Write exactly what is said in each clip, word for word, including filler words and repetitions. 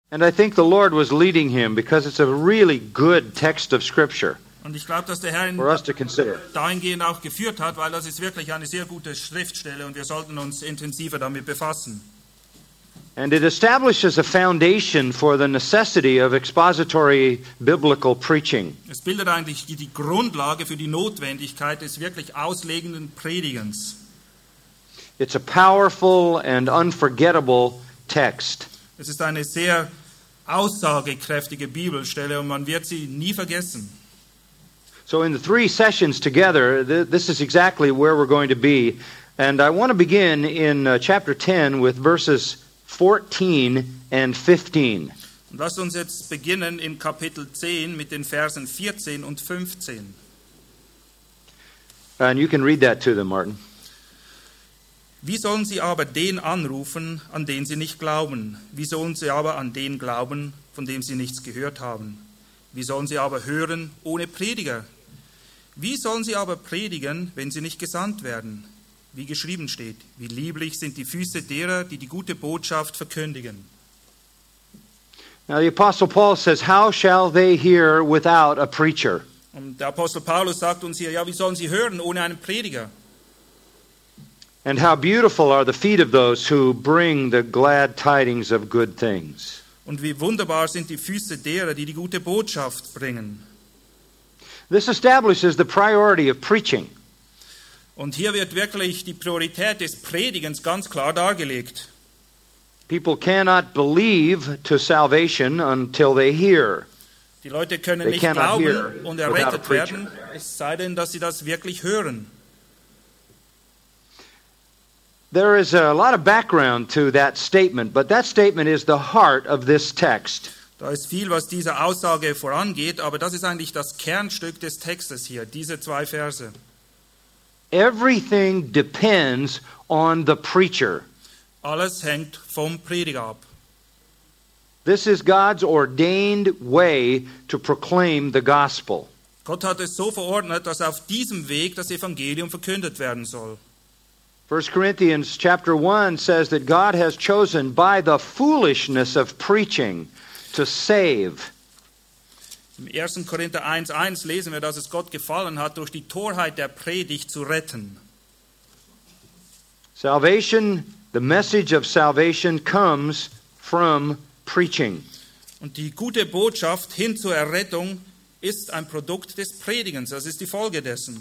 And I think the Lord was leading him because it's a really good text of Scripture Und ich glaube, dass der Herr ihn for us to consider. dahingehend auch geführt hat, weil das ist wirklich eine sehr gute Schriftstelle und wir sollten uns intensiver damit befassen. And it establishes a foundation for the necessity of expository biblical preaching. Es bildet eigentlich die, die Grundlage für die Notwendigkeit des wirklich auslegenden Predigens. It's a powerful and unforgettable text. Es ist eine sehr aussagekräftige Bibelstelle und man wird sie nie vergessen. So in the three sessions together, th- this is exactly where we're going to be. And I want to begin in uh, chapter ten with verses fourteen and fifteen. Und lasst uns jetzt beginnen in Kapitel zehn mit den Versen vierzehn und fünfzehn. And you can read that to them, Martin. Wie sollen sie aber den anrufen, an den sie nicht glauben? Wie sollen sie aber an den glauben, von dem sie nichts gehört haben? Wie sollen sie aber hören ohne Prediger? Wie sollen sie aber predigen, wenn sie nicht gesandt werden? Wie geschrieben steht, wie lieblich sind die Füße derer, die die gute Botschaft verkündigen. Now the Apostle Paul says, how shall they hear without a preacher? Und der Apostel Paulus sagt uns hier, ja, wie sollen sie hören ohne einen Prediger? And how beautiful are the feet of those who bring the glad tidings of good things. Und wie wunderbar sind die Füße derer, die die gute Botschaft bringen. This establishes the priority of preaching. Und hier wird wirklich die Priorität des Predigens ganz klar dargelegt. People cannot believe to salvation until they hear. Die Leute können They nicht cannot hear glauben und without a errettet preacher. werden, es sei denn, dass sie das wirklich hören. There is a lot of background to that statement, but that statement is the heart of this text. Da ist viel, was dieser Aussage vorangeht, aber das ist eigentlich das Kernstück des Textes hier, diese zwei Verse. Everything depends on the preacher. Alles hängt vom Prediger ab. This is God's ordained way to proclaim the gospel. Gott hat es so verordnet, dass auf diesem Weg das Evangelium verkündet werden soll. First Corinthians chapter one says that God has chosen by the foolishness of preaching to save. Im ersten Korinther eins eins lesen wir, dass es Gott gefallen hat, durch die Torheit der Predigt zu retten. Salvation, the message of salvation comes from preaching. Und die gute Botschaft hin zur Errettung ist ein Produkt des Predigens. Das ist die Folge dessen.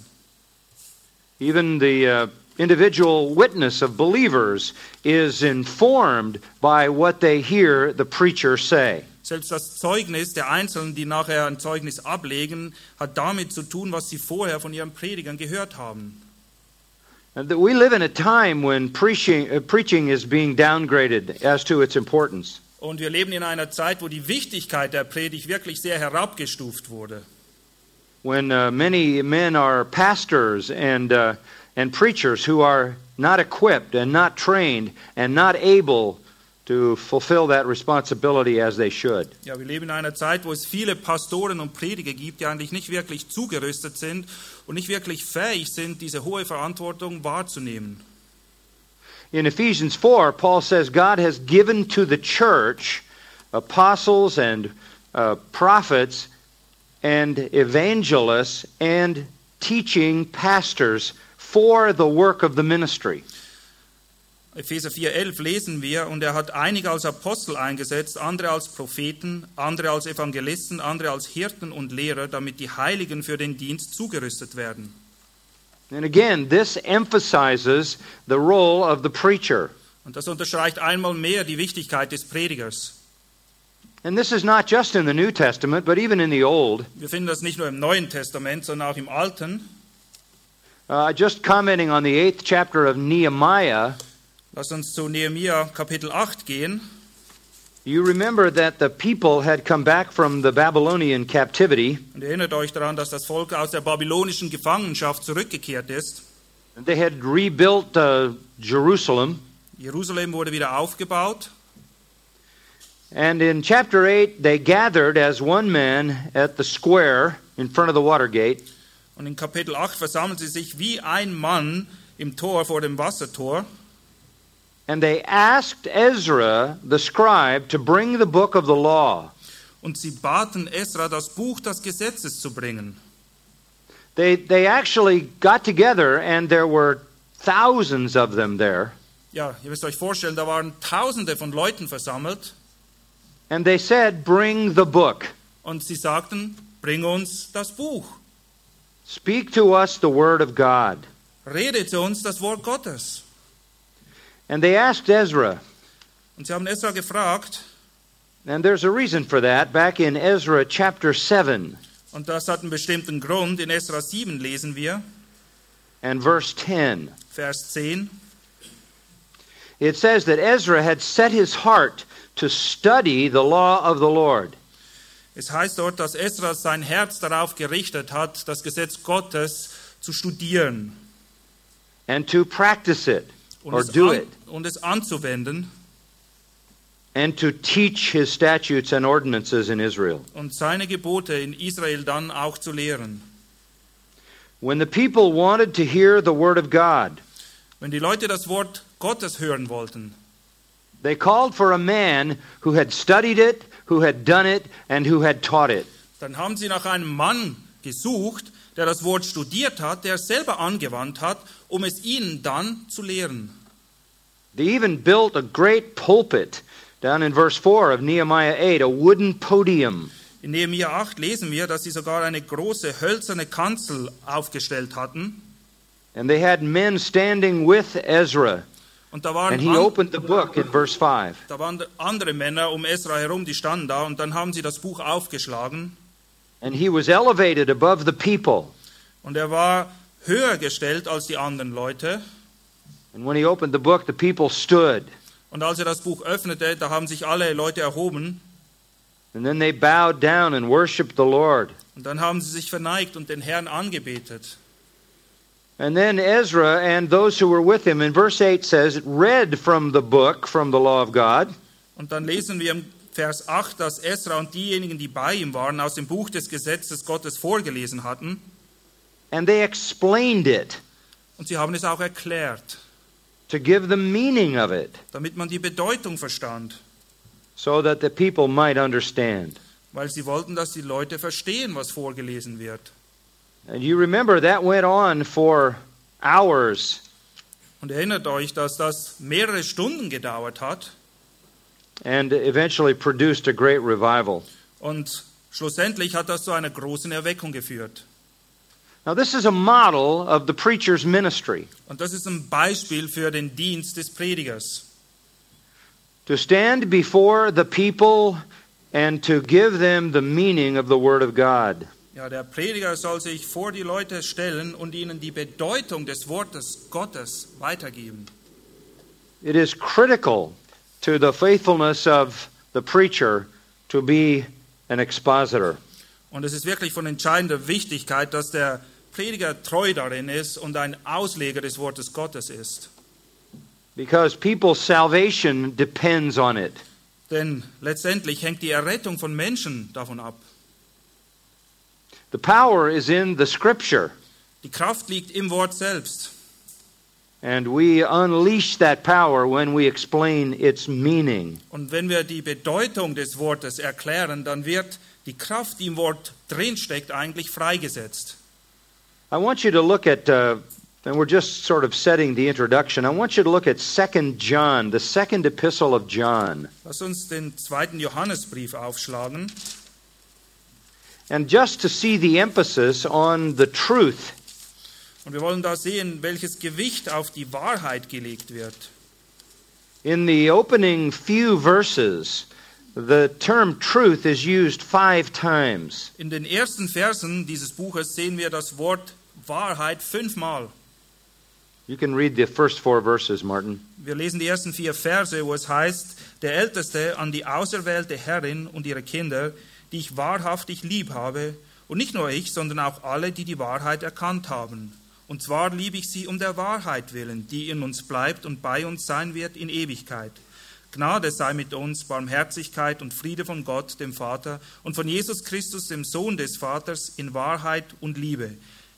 Even the uh, individual witness of believers is informed by what they hear the preacher say. Selbst das Zeugnis der Einzelnen, die nachher ein Zeugnis ablegen, hat damit zu tun, was sie vorher von ihren Predigern gehört haben. And that we live in a time when preaching, uh, preaching is being downgraded as to its importance. Und wir leben in einer Zeit, wo die Wichtigkeit der Predigt wirklich sehr herabgestuft wurde. When uh, many men are pastors and uh, and preachers who are not equipped and not trained and not able to fulfill that responsibility as they should. Ja, wir leben in einer Zeit, wo es viele Pastoren und Prediger gibt, die eigentlich nicht wirklich zugerüstet sind und nicht wirklich fähig sind, diese hohe Verantwortung wahrzunehmen. In Ephesians four, Paul says God has given to the church apostles and uh, prophets and evangelists and teaching pastors for the work of the ministry. Epheser vier elf lesen wir, und er hat einige als Apostel eingesetzt, andere als Propheten, andere als Evangelisten, andere als Hirten und Lehrer, damit die Heiligen für den Dienst zugerüstet werden. And again, this emphasizes the role of the preacher. Und das unterstreicht einmal mehr die Wichtigkeit des Predigers. And this is not just in the New Testament, but even in the Old. Wir finden das nicht nur im Neuen Testament, sondern auch im Alten. Uh, just commenting on the eighth chapter of Nehemiah, Lass uns zu Nehemia Kapitel acht gehen. you remember that the people had come back from the Babylonian captivity. Und erinnert euch daran, dass das Volk aus der babylonischen Gefangenschaft zurückgekehrt ist. And they had rebuilt uh, Jerusalem. Jerusalem wurde wieder aufgebaut. And in chapter eight, they gathered as one man at the square in front of the water gate. Und in Kapitel acht versammeln sie sich wie ein Mann im Tor vor dem Wassertor. And they asked Ezra, the scribe, to bring the book of the law. Und sie baten Esra, das Buch des Gesetzes zu bringen. They, they actually got together, and there were thousands of them there. Ja, ihr müsst euch vorstellen, da waren Tausende von Leuten versammelt. And they said, bring the book. Und sie sagten, bring uns das Buch. Speak to us the word of God. Rede zu uns das Wort Gottes. And they asked Ezra, Und sie haben Esra gefragt, and there's a reason for that. Back in Ezra chapter seven und das hat einen bestimmten Grund. In Esra sieben lesen wir, and verse ten. Vers zehn. It says that Ezra had set his heart to study the law of the Lord. Es heißt dort, dass Esra sein Herz darauf gerichtet hat, das Gesetz Gottes zu studieren And to practice it, und, or es, do an, it, und es anzuwenden and to teach his statutes and ordinances in Israel. und seine Gebote in Israel dann auch zu lehren. When the people wanted to hear the word of God, Wenn die Leute das Wort Gottes hören wollten, they called for a man who had studied it, who had done it, and who had taught it. dann haben sie nach einem Mann gesucht, der das Wort studiert hat, der es selber angewandt hat, um es ihnen dann zu lehren. They even built a great pulpit down in verse four of Nehemiah eight, a wooden podium. In Nehemia acht lesen wir, dass sie sogar eine große hölzerne Kanzel aufgestellt hatten. And they had men standing with Ezra. Und da waren, And he an, opened the book in verse five. da waren andere Männer um Esra herum, die standen da und dann haben sie das Buch aufgeschlagen. And he was elevated above the people. Und er war höher gestellt als die anderen Leute. And when he opened the book, the people stood. Und als er das Buch öffnete, da haben sich alle Leute erhoben. And then they bowed down and worshiped the Lord. Und dann haben sie sich verneigt und den Herrn angebetet. And then Ezra and those who were with him, in verse eight says, read from the book, from the law of God. Und dann lesen wir im Vers acht, dass Esra und diejenigen, die bei ihm waren, aus dem Buch des Gesetzes Gottes vorgelesen hatten. And they explained it Und sie haben es auch erklärt, to give the meaning of it, damit man die Bedeutung verstand. so that the people might understand. Weil sie wollten, dass die Leute verstehen, was vorgelesen wird. And you remember that went on for hours. Und erinnert euch, dass das mehrere Stunden gedauert hat And eventually produced a great revival. und schlussendlich hat das zu einer großen Erweckung geführt. Now this is a model of the preacher's ministry. Und das ist ein Beispiel für den Dienst des Predigers. To stand before the people and to give them the meaning of the Word of God. Ja, der Prediger soll sich vor die Leute stellen und ihnen die Bedeutung des Wortes Gottes weitergeben. It is critical to the faithfulness of the preacher to be an expositor. Und es ist wirklich von entscheidender Wichtigkeit, dass der Prediger treu darin ist und ein Ausleger des Wortes Gottes ist. Because people's salvation depends on it. Denn letztendlich hängt die Errettung von Menschen davon ab. The power is in the Scripture. Die Kraft liegt im Wort selbst. And we unleash that power when we explain its meaning. Und wenn wir die Bedeutung des Wortes erklären, dann wird die Kraft, die im Wort drinsteckt, eigentlich freigesetzt. I want you to look at, uh, and we're just sort of setting the introduction, I want you to look at Second John, the second epistle of John. Lass uns den zweiten Johannesbrief aufschlagen. And just to see the emphasis on the truth. Und wir wollen da sehen, welches Gewicht auf die Wahrheit gelegt wird. In the opening few verses, the term truth is used five times. In den ersten Versen dieses Buches sehen wir das Wort Wahrheit fünfmal. You can read the first four verses, Martin. Wir lesen die ersten vier Verse, wo es heißt, der Älteste an die auserwählte Herrin und ihre Kinder, die ich wahrhaftig lieb habe, und nicht nur ich, sondern auch alle, die die Wahrheit erkannt haben. Und zwar liebe ich sie um der Wahrheit willen, die in uns bleibt und bei uns sein wird in Ewigkeit. Gnade sei mit uns, Barmherzigkeit und Friede von Gott, dem Vater, und von Jesus Christus, dem Sohn des Vaters, in Wahrheit und Liebe.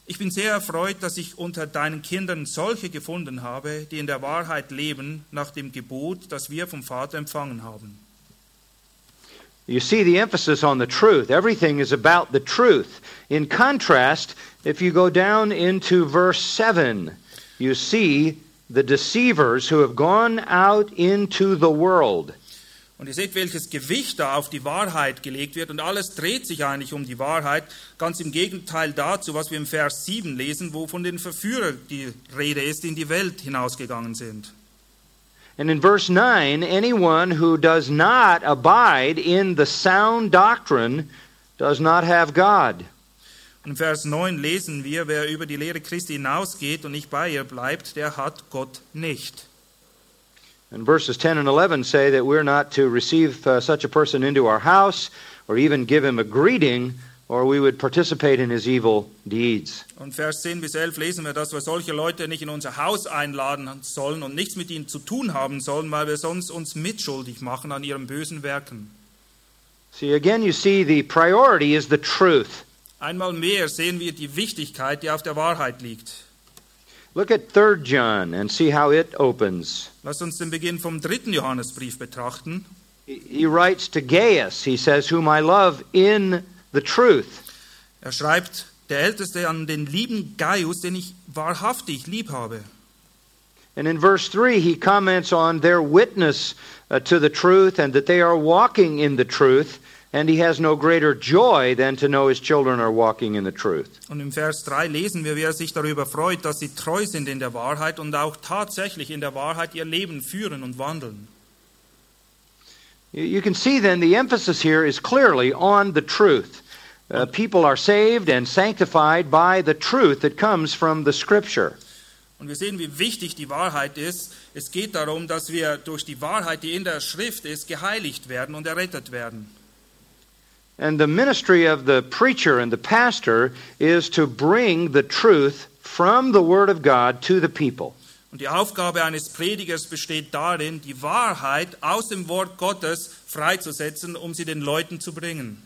Ich bin sehr erfreut, dass ich unter deinen Kindern solche gefunden habe, die in der Wahrheit leben, nach dem Gebot, das wir vom Vater empfangen haben. You see the emphasis on the truth. Everything is about the truth. In contrast, if you go down into verse seven, you see the deceivers who have gone out into the world. Und ihr seht, welches Gewicht da auf die Wahrheit gelegt wird. Und alles dreht sich eigentlich um die Wahrheit. Ganz im Gegenteil dazu, was wir im Vers sieben lesen, wo von den Verführern die Rede ist, die in die Welt hinausgegangen sind. And in verse nine, anyone who does not abide in the sound doctrine does not have God. Und im Vers neun lesen wir, wer über die Lehre Christi hinausgeht und nicht bei ihr bleibt, der hat Gott nicht. And verses ten and eleven say that we're not to receive uh, such a person into our house or even give him a greeting, or we would participate in his evil deeds. Und Vers zehn bis elf lesen wir, dass wir solche Leute nicht in unser Haus einladen sollen und nichts mit ihnen zu tun haben sollen, weil wir sonst uns mitschuldig machen an ihren bösen Werken. See, again you see the priority is the truth. Einmal mehr sehen wir die Wichtigkeit, die auf der Wahrheit liegt. Look at Third John and see how it opens. Lasst uns den Beginn vom dritten Johannesbrief betrachten. He writes to Gaius, he says, whom I love in the truth. Er schreibt, der Älteste an den lieben Gaius, den ich wahrhaftig lieb habe. And in verse three, he comments on their witness uh, to the truth and that they are walking in the truth. And he has no greater joy than to know his children are walking in the truth. Und im Vers drei lesen wir, wie er sich darüber freut, dass sie treu sind in der Wahrheit und auch tatsächlich in der Wahrheit ihr Leben führen und wandeln. You can see then the emphasis here is clearly on the truth. Uh, people are saved and sanctified by the truth that comes from the Scripture. Und wir sehen, wie wichtig die Wahrheit ist. Es geht darum, dass wir durch die Wahrheit, die in der Schrift ist, geheiligt werden und errettet werden. And the ministry of the preacher and the pastor is to bring the truth from the Word of God to the people. Und die Aufgabe eines Predigers besteht darin, die Wahrheit aus dem Wort Gottes freizusetzen, um sie den Leuten zu bringen.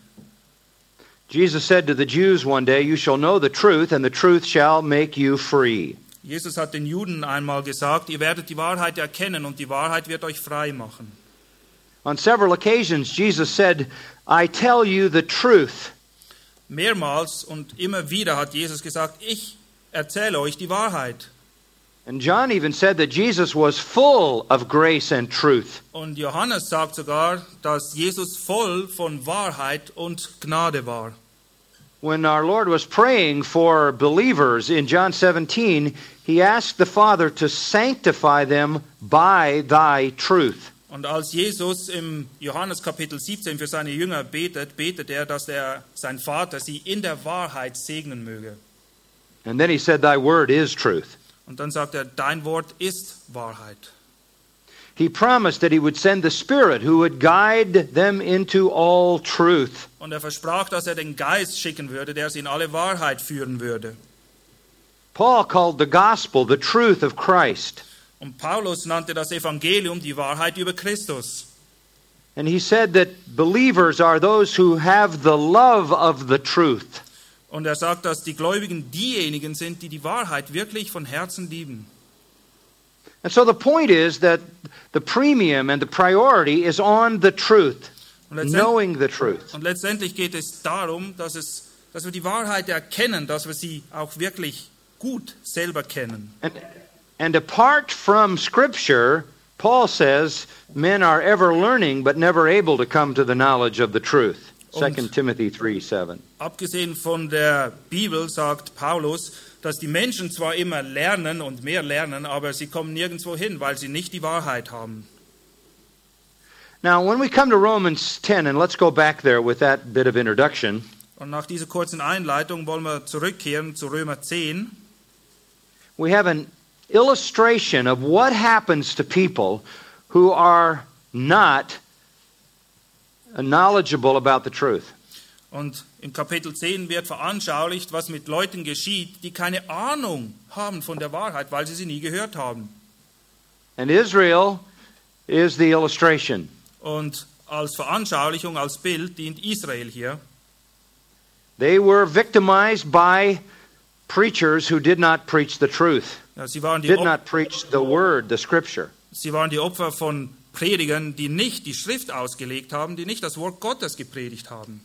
Jesus said to the Jews one day, "You shall know the truth, and the truth shall make you free." Jesus hat den Juden einmal gesagt, ihr werdet die Wahrheit erkennen und die Wahrheit wird euch frei machen. On several occasions, Jesus said, "I tell you the truth." Mehrmals und immer wieder hat Jesus gesagt, ich erzähle euch die Wahrheit. And John even said that Jesus was full of grace and truth. Und Johannes sagt sogar, dass Jesus voll von Wahrheit und Gnade war. When our Lord was praying for believers in John seventeen, he asked the Father to sanctify them by thy truth. Und als Jesus im Johannes Kapitel siebzehn für seine Jünger betet, betet er, dass er, sein Vater sie in der Wahrheit segnen möge. And then he said, "Thy word is truth." Und dann sagt er, dein Wort ist Wahrheit. He promised that he would send the Spirit who would guide them into all truth. Und er versprach, dass er den Geist schicken würde, der sie in alle Wahrheit führen würde. Paul called the gospel the truth of Christ. Und Paulus nannte das Evangelium die Wahrheit über Christus. And he said that believers are those who have the love of the truth. Und er sagt, dass die Gläubigen diejenigen sind, die die Wahrheit wirklich von Herzen lieben. And so the point is that the premium and the priority is on the truth, knowing the truth. Und letztendlich geht es darum, dass, es, dass wir die Wahrheit erkennen, dass wir sie auch wirklich gut selber kennen. And, and apart from Scripture, Paul says, men are ever learning but never able to come to the knowledge of the truth. Second Timothy three seven. Abgesehen von der Bibel sagt Paulus, dass die Menschen zwar immer lernen und mehr lernen, aber sie kommen nirgendwo hin, weil sie nicht die Wahrheit haben. Now, when we come to Romans ten, and let's go back there with that bit of introduction. Und nach dieser kurzen Einleitung wollen wir zurückkehren zu Römer zehn. We have an illustration of what happens to people who are not knowledgeable about the truth. Und im Kapitel zehn wird veranschaulicht, was mit Leuten geschieht, die keine Ahnung haben von der Wahrheit, weil sie sie nie gehört haben. And Israel is the illustration. Und als Veranschaulichung, als Bild dient Israel hier. They were victimized by preachers who did not preach the truth, Ja, sie waren die did Op- not preach the word, the scripture. Sie waren die Opfer von Predigern, die nicht die Schrift ausgelegt haben, die nicht das Wort Gottes gepredigt haben.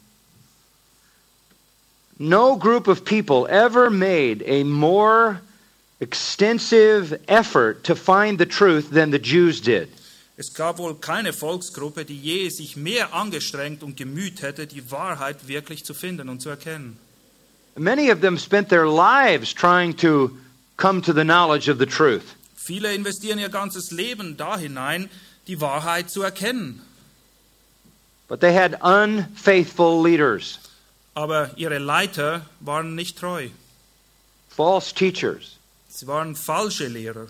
No group of people ever made a more extensive effort to find the truth than the Jews did. Es gab wohl keine Volksgruppe, die je sich mehr angestrengt und gemüht hätte, die Wahrheit wirklich zu finden und zu erkennen. Many of them spent their lives trying to come to the knowledge of the truth. Viele investieren ihr ganzes Leben da hinein, die Wahrheit zu erkennen. But they had unfaithful leaders, Aber ihre Leiter waren nicht treu. false teachers. Sie waren falsche Lehrer.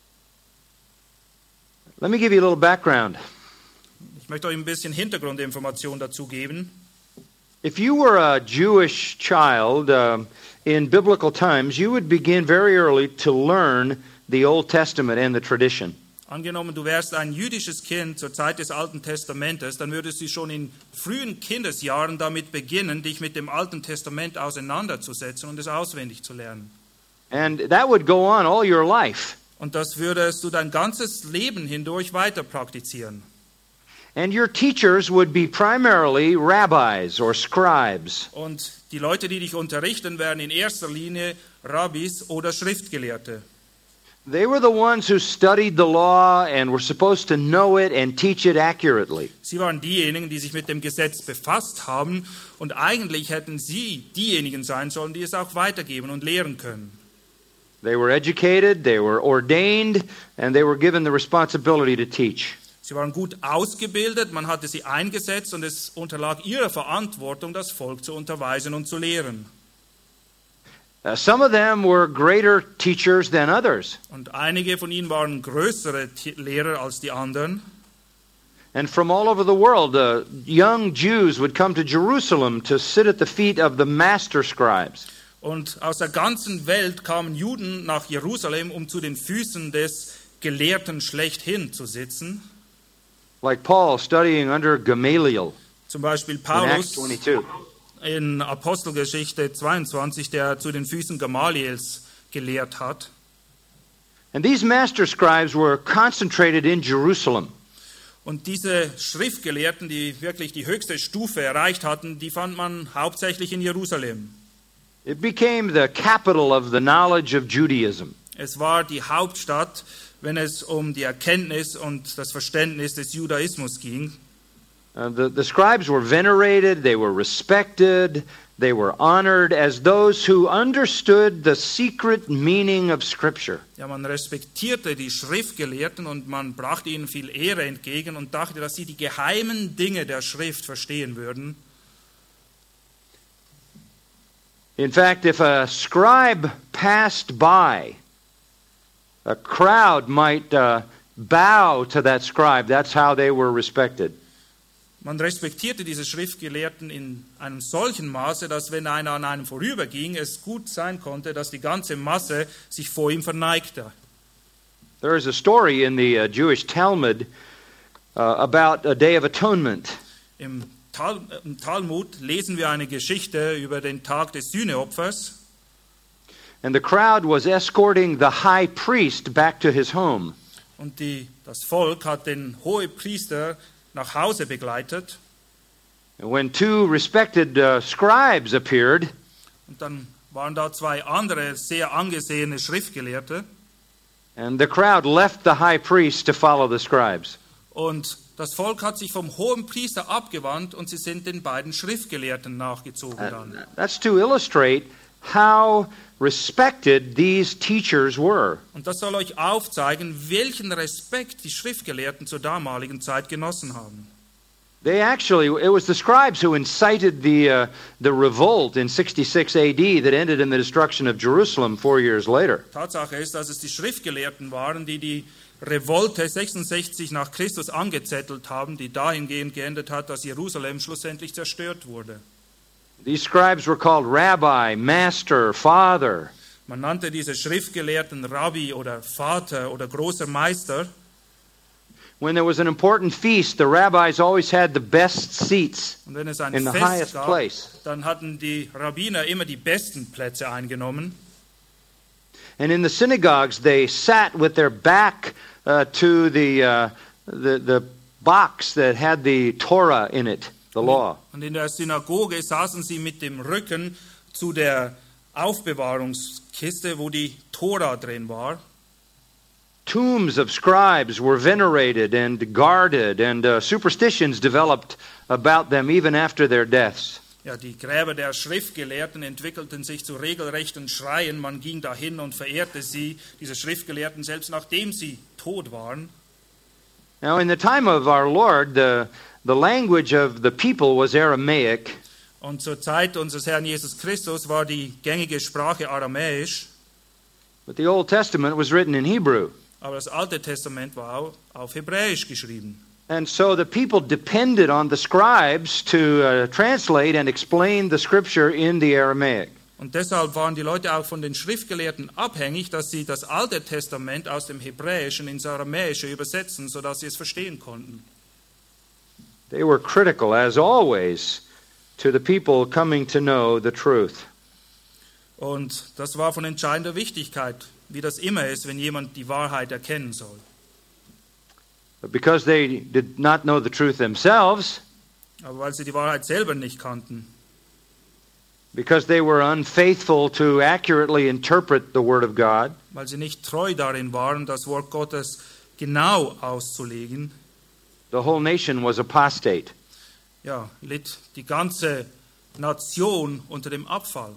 Let me give you a little background. Ich möchte euch ein bisschen Hintergrundinformation dazu geben. If you were a Jewish child uh, in biblical times, you would begin very early to learn the Old Testament and the tradition. Angenommen, du wärst ein jüdisches Kind zur Zeit des Alten Testamentes, dann würdest du schon in frühen Kindesjahren damit beginnen, dich mit dem Alten Testament auseinanderzusetzen und es auswendig zu lernen. And that would go on all your life. Und das würdest du dein ganzes Leben hindurch weiter praktizieren. And your teachers would be primarily rabbis or scribes. Und die Leute, die dich unterrichten, wären in erster Linie Rabbis oder Schriftgelehrte. They were the ones who studied the law and were supposed to know it and teach it accurately. Sie waren diejenigen, die sich mit dem Gesetz befasst haben und eigentlich hätten sie diejenigen sein sollen, die es auch weitergeben und lehren können. They were educated, they were ordained, and they were given the responsibility to teach. Sie waren gut ausgebildet, man hatte sie eingesetzt und es unterlag ihrer Verantwortung, das Volk zu unterweisen und zu lehren. Uh, some of them were greater teachers than others. Und einige von ihnen waren größere T- Lehrer als die anderen. And from all over the world, uh, young Jews would come to Jerusalem to sit at the feet of the master scribes. Und aus der ganzen Welt kamen Juden nach Jerusalem, um zu den Füßen des Gelehrten schlechthin zu sitzen. Like Paul studying under Gamaliel Zum Beispiel in Acts Paulus twenty-two. in Apostelgeschichte zweiundzwanzig, der zu den Füßen Gamaliels gelehrt hat. And these master scribes were concentrated in Jerusalem. Und diese Schriftgelehrten, die wirklich die höchste Stufe erreicht hatten, die fand man hauptsächlich in Jerusalem. It became the capital of the knowledge of Judaism. Es war die Hauptstadt, wenn es um die Erkenntnis und das Verständnis des Judaismus ging. Uh, the, the scribes were venerated, they were respected, they were honored as those who understood the secret meaning of Scripture. Ja, man respektierte die Schriftgelehrten und man brachte ihnen viel Ehre entgegen und dachte, dass sie die geheimen Dinge der Schrift verstehen würden. In fact, if a scribe passed by, a crowd might uh, bow to that scribe. That's how they were respected. Man respektierte diese Schriftgelehrten in einem solchen Maße, dass wenn einer an einem vorüberging, es gut sein konnte, dass die ganze Masse sich vor ihm verneigte. There is a story in the uh, Jewish Talmud uh, about a Day of Atonement. Im, Tal, Im Talmud lesen wir eine Geschichte über den Tag des Sühneopfers. And the crowd was escorting the high priest back to his home. Und die, das Volk hat den Hohepriester nach Hause begleitet. And when two respected uh, scribes appeared, Und dann waren da zwei andere sehr angesehene Schriftgelehrte. and the crowd left the high priest to follow the scribes. Und das Volk hat sich vom Hohenpriester abgewandt und sie sind den beiden Schriftgelehrten nachgezogen dann. Uh, that's to illustrate how respected these teachers were. Und das soll euch aufzeigen, welchen Respekt die Schriftgelehrten zur damaligen Zeit genossen haben. They actually, it was the scribes who incited the, uh, the revolt in sixty-six A D that ended in the destruction of Jerusalem four years later. Tatsache ist, dass es die Schriftgelehrten waren, die die Revolte sechsundsechzig nach Christus angezettelt haben, die dahingehend geendet hat, dass Jerusalem schlussendlich zerstört wurde. These scribes were called rabbi, master, father. Man nannte diese Schriftgelehrten Rabbi oder Vater oder großer Meister. When there was an important feast, the rabbis always had the best seats Und wenn es ein in the Fest highest gab, place. dann hatten die Rabbiner immer die besten Plätze eingenommen. And in the synagogues, they sat with their back uh, to the, uh, the, the box that had the Torah in it, the law. Und in der Synagoge saßen sie mit dem Rücken zu der Aufbewahrungskiste, wo die Tora drin war. Tombs of scribes were venerated and guarded, and uh, superstitions developed about them even after their deaths. Ja, die Gräber der Schriftgelehrten entwickelten sich zu regelrechten Schreien. Man ging dahin und verehrte sie, diese Schriftgelehrten, selbst nachdem sie tot waren. Now, in the time of our Lord, the, the language of the people was Aramaic. Und zur Zeit unseres Herrn Jesus Christus war die gängige Sprache Aramäisch. But the Old Testament was written in Hebrew. Aber das Alte Testament war auf Hebräisch geschrieben. And so the people depended on the scribes to uh, translate and explain the scripture in the Aramaic. Und deshalb waren die Leute auch von den Schriftgelehrten abhängig, dass sie das Alte Testament aus dem Hebräischen ins Aramäische übersetzen, sodass sie es verstehen konnten. They were critical, as always, to the people coming to know the truth. Und das war von entscheidender Wichtigkeit, wie das immer ist, wenn jemand die Wahrheit erkennen soll. But because they did not know the truth themselves, Aber weil sie die Wahrheit selber nicht kannten, because they were unfaithful to accurately interpret the Word of God, weil sie nicht treu darin waren, das Wort Gottes genau auszulegen, the whole nation was apostate. ja, litt die ganze Nation unter dem Abfall.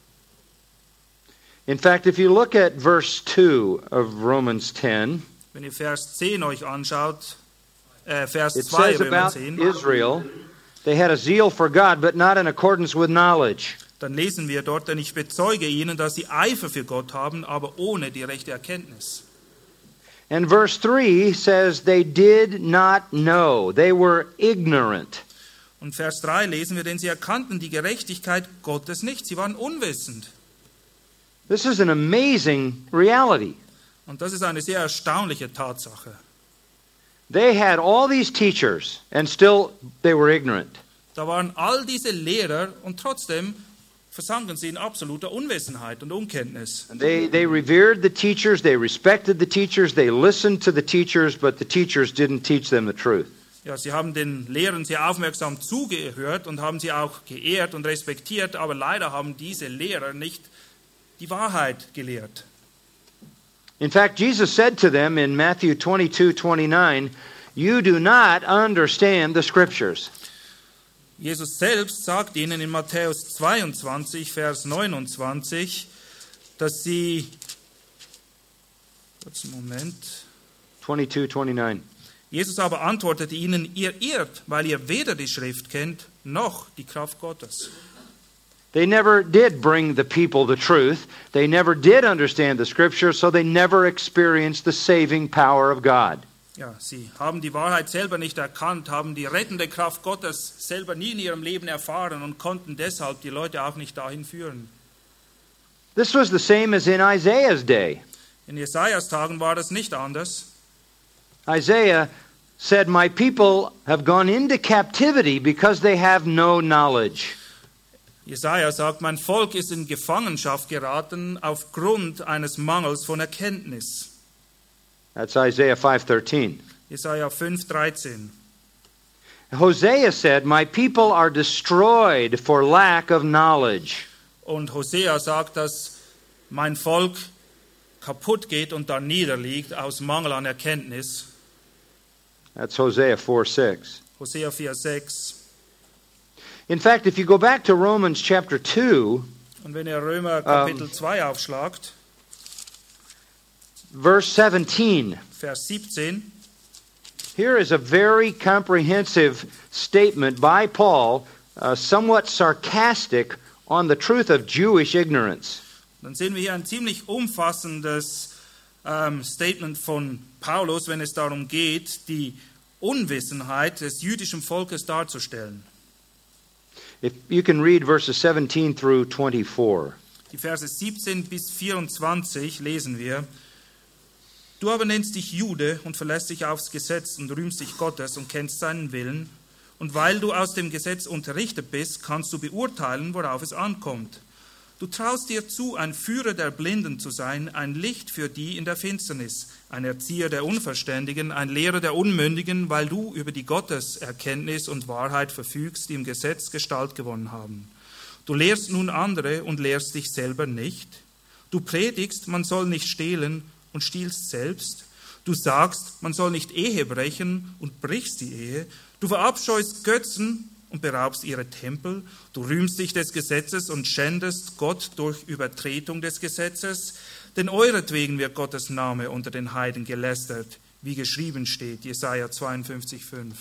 In fact, if you look at verse two of Romans ten, Wenn ihr Vers zehn euch anschaut, äh, Vers it zwei says Römer about zehn, Israel, they had a zeal for God, but not in accordance with knowledge. dann lesen wir dort, denn ich bezeuge ihnen, dass sie Eifer für Gott haben, aber ohne die rechte Erkenntnis. And verse three says they did not know. They were ignorant. Und Vers drei lesen wir, denn sie erkannten die Gerechtigkeit Gottes nicht, sie waren unwissend. This is an amazing reality. Und das ist eine sehr erstaunliche Tatsache. They had all these teachers, and still they were ignorant. Da waren all diese Lehrer und trotzdem versanken sie in absoluter Unwissenheit und Unkenntnis. And they, they revered the teachers, they respected the teachers, they listened to the teachers, but the teachers didn't teach them the truth. Ja, sie haben den Lehrern sehr aufmerksam zugehört und haben sie auch geehrt und respektiert, aber leider haben diese Lehrer nicht die Wahrheit gelehrt. In fact, Jesus said to them in Matthew twenty-two twenty-nine, "You do not understand the Scriptures." Jesus selbst sagt ihnen in Matthäus zweiundzwanzig, Vers neunundzwanzig, dass sie, kurz einen Moment, twenty-two twenty-nine. Jesus aber antwortete ihnen, ihr irrt, weil ihr weder die Schrift kennt, noch die Kraft Gottes. They never did bring the people the truth. They never did understand the Scripture, so they never experienced the saving power of God. Ja, sie haben die Wahrheit selber nicht erkannt, haben die rettende Kraft Gottes selber nie in ihrem Leben erfahren und konnten deshalb die Leute auch nicht dahin führen. This was the same as in Isaiah's day. In Jesajas Tagen war das nicht anders. Isaiah said, "My people have gone into captivity because they have no knowledge." Jesaja sagt, mein Volk ist in Gefangenschaft geraten aufgrund eines Mangels von Erkenntnis. That's Isaiah five thirteen. Jesaja fünf dreizehn. Hosea said, "My people are destroyed for lack of knowledge." Und Hosea sagt, dass mein Volk kaputt geht und da niederliegt aus Mangel an Erkenntnis. That's Hosea four six. Hosea vier sechs. In fact, if you go back to Romans chapter two, Und wenn ihr Römer Kapitel zwei aufschlagt, verse seventeen, Vers siebzehn, here is a very comprehensive statement by Paul, uh, somewhat sarcastic, on the truth of Jewish ignorance. dann sehen wir hier ein ziemlich umfassendes ähm, Statement von Paulus, wenn es darum geht, die Unwissenheit des jüdischen Volkes darzustellen. If you can read verses seventeen through twenty-four. Die Verse siebzehn bis vierundzwanzig lesen wir. Du aber nennst dich Jude und verlässt dich aufs Gesetz und rühmst dich Gottes und kennst seinen Willen. Und weil du aus dem Gesetz unterrichtet bist, kannst du beurteilen, worauf es ankommt. Du traust dir zu, ein Führer der Blinden zu sein, ein Licht für die in der Finsternis, ein Erzieher der Unverständigen, ein Lehrer der Unmündigen, weil du über die Gotteserkenntnis und Wahrheit verfügst, die im Gesetz Gestalt gewonnen haben. Du lehrst nun andere und lehrst dich selber nicht. Du predigst, man soll nicht stehlen und stiehlst selbst. Du sagst, man soll nicht Ehe brechen und brichst die Ehe. Du verabscheust Götzen und beraubst ihre Tempel. Du rühmst dich des Gesetzes und schändest Gott durch Übertretung des Gesetzes. Denn euretwegen wird Gottes Name unter den Heiden gelästert, wie geschrieben steht, Jesaja zweiundfünfzig, fünf.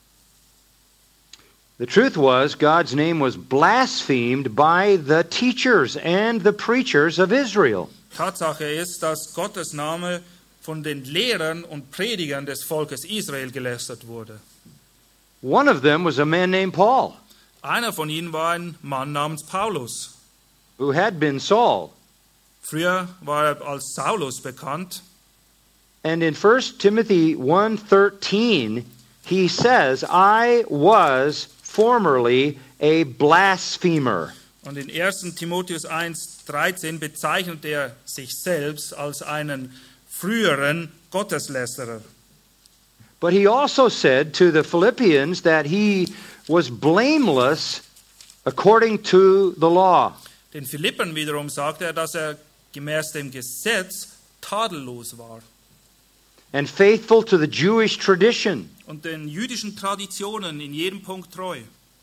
The truth was, God's name was blasphemed by the teachers and the preachers of Israel. Tatsache ist, dass Gottes Name von den Lehrern und Predigern des Volkes Israel gelästert wurde. One of them was a man named Paul, Einer von ihnen war ein Mann namens Paulus. who had been Saul. Früher war er als Saulus bekannt. And in First Timothy one thirteen, he says, I was formerly a blasphemer. Und in ersten Timotheus eins dreizehn bezeichnet er sich selbst als einen früheren Gotteslästerer. But he also said to the Philippians that he was blameless according to the law. Den Philippern wiederum sagt er, dass er gemäß dem Gesetz tadellos war. And faithful to the Jewish tradition. Und den jüdischen Traditionen in jedem Punkt treu.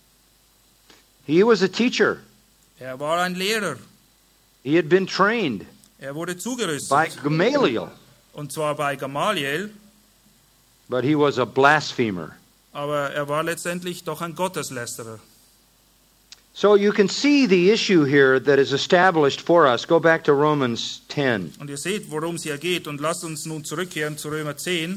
He was a teacher. Er war ein Lehrer. He had been trained Er wurde zugerüstet. by Gamaliel, Und zwar bei Gamaliel. but he was a blasphemer. Aber er war letztendlich doch ein Gotteslästerer. So you can see the issue here that is established for us. Go back to Romans ten. Und ihr seht, worum es hier geht. Und lasst uns nun zurückkehren zu Römer zehn.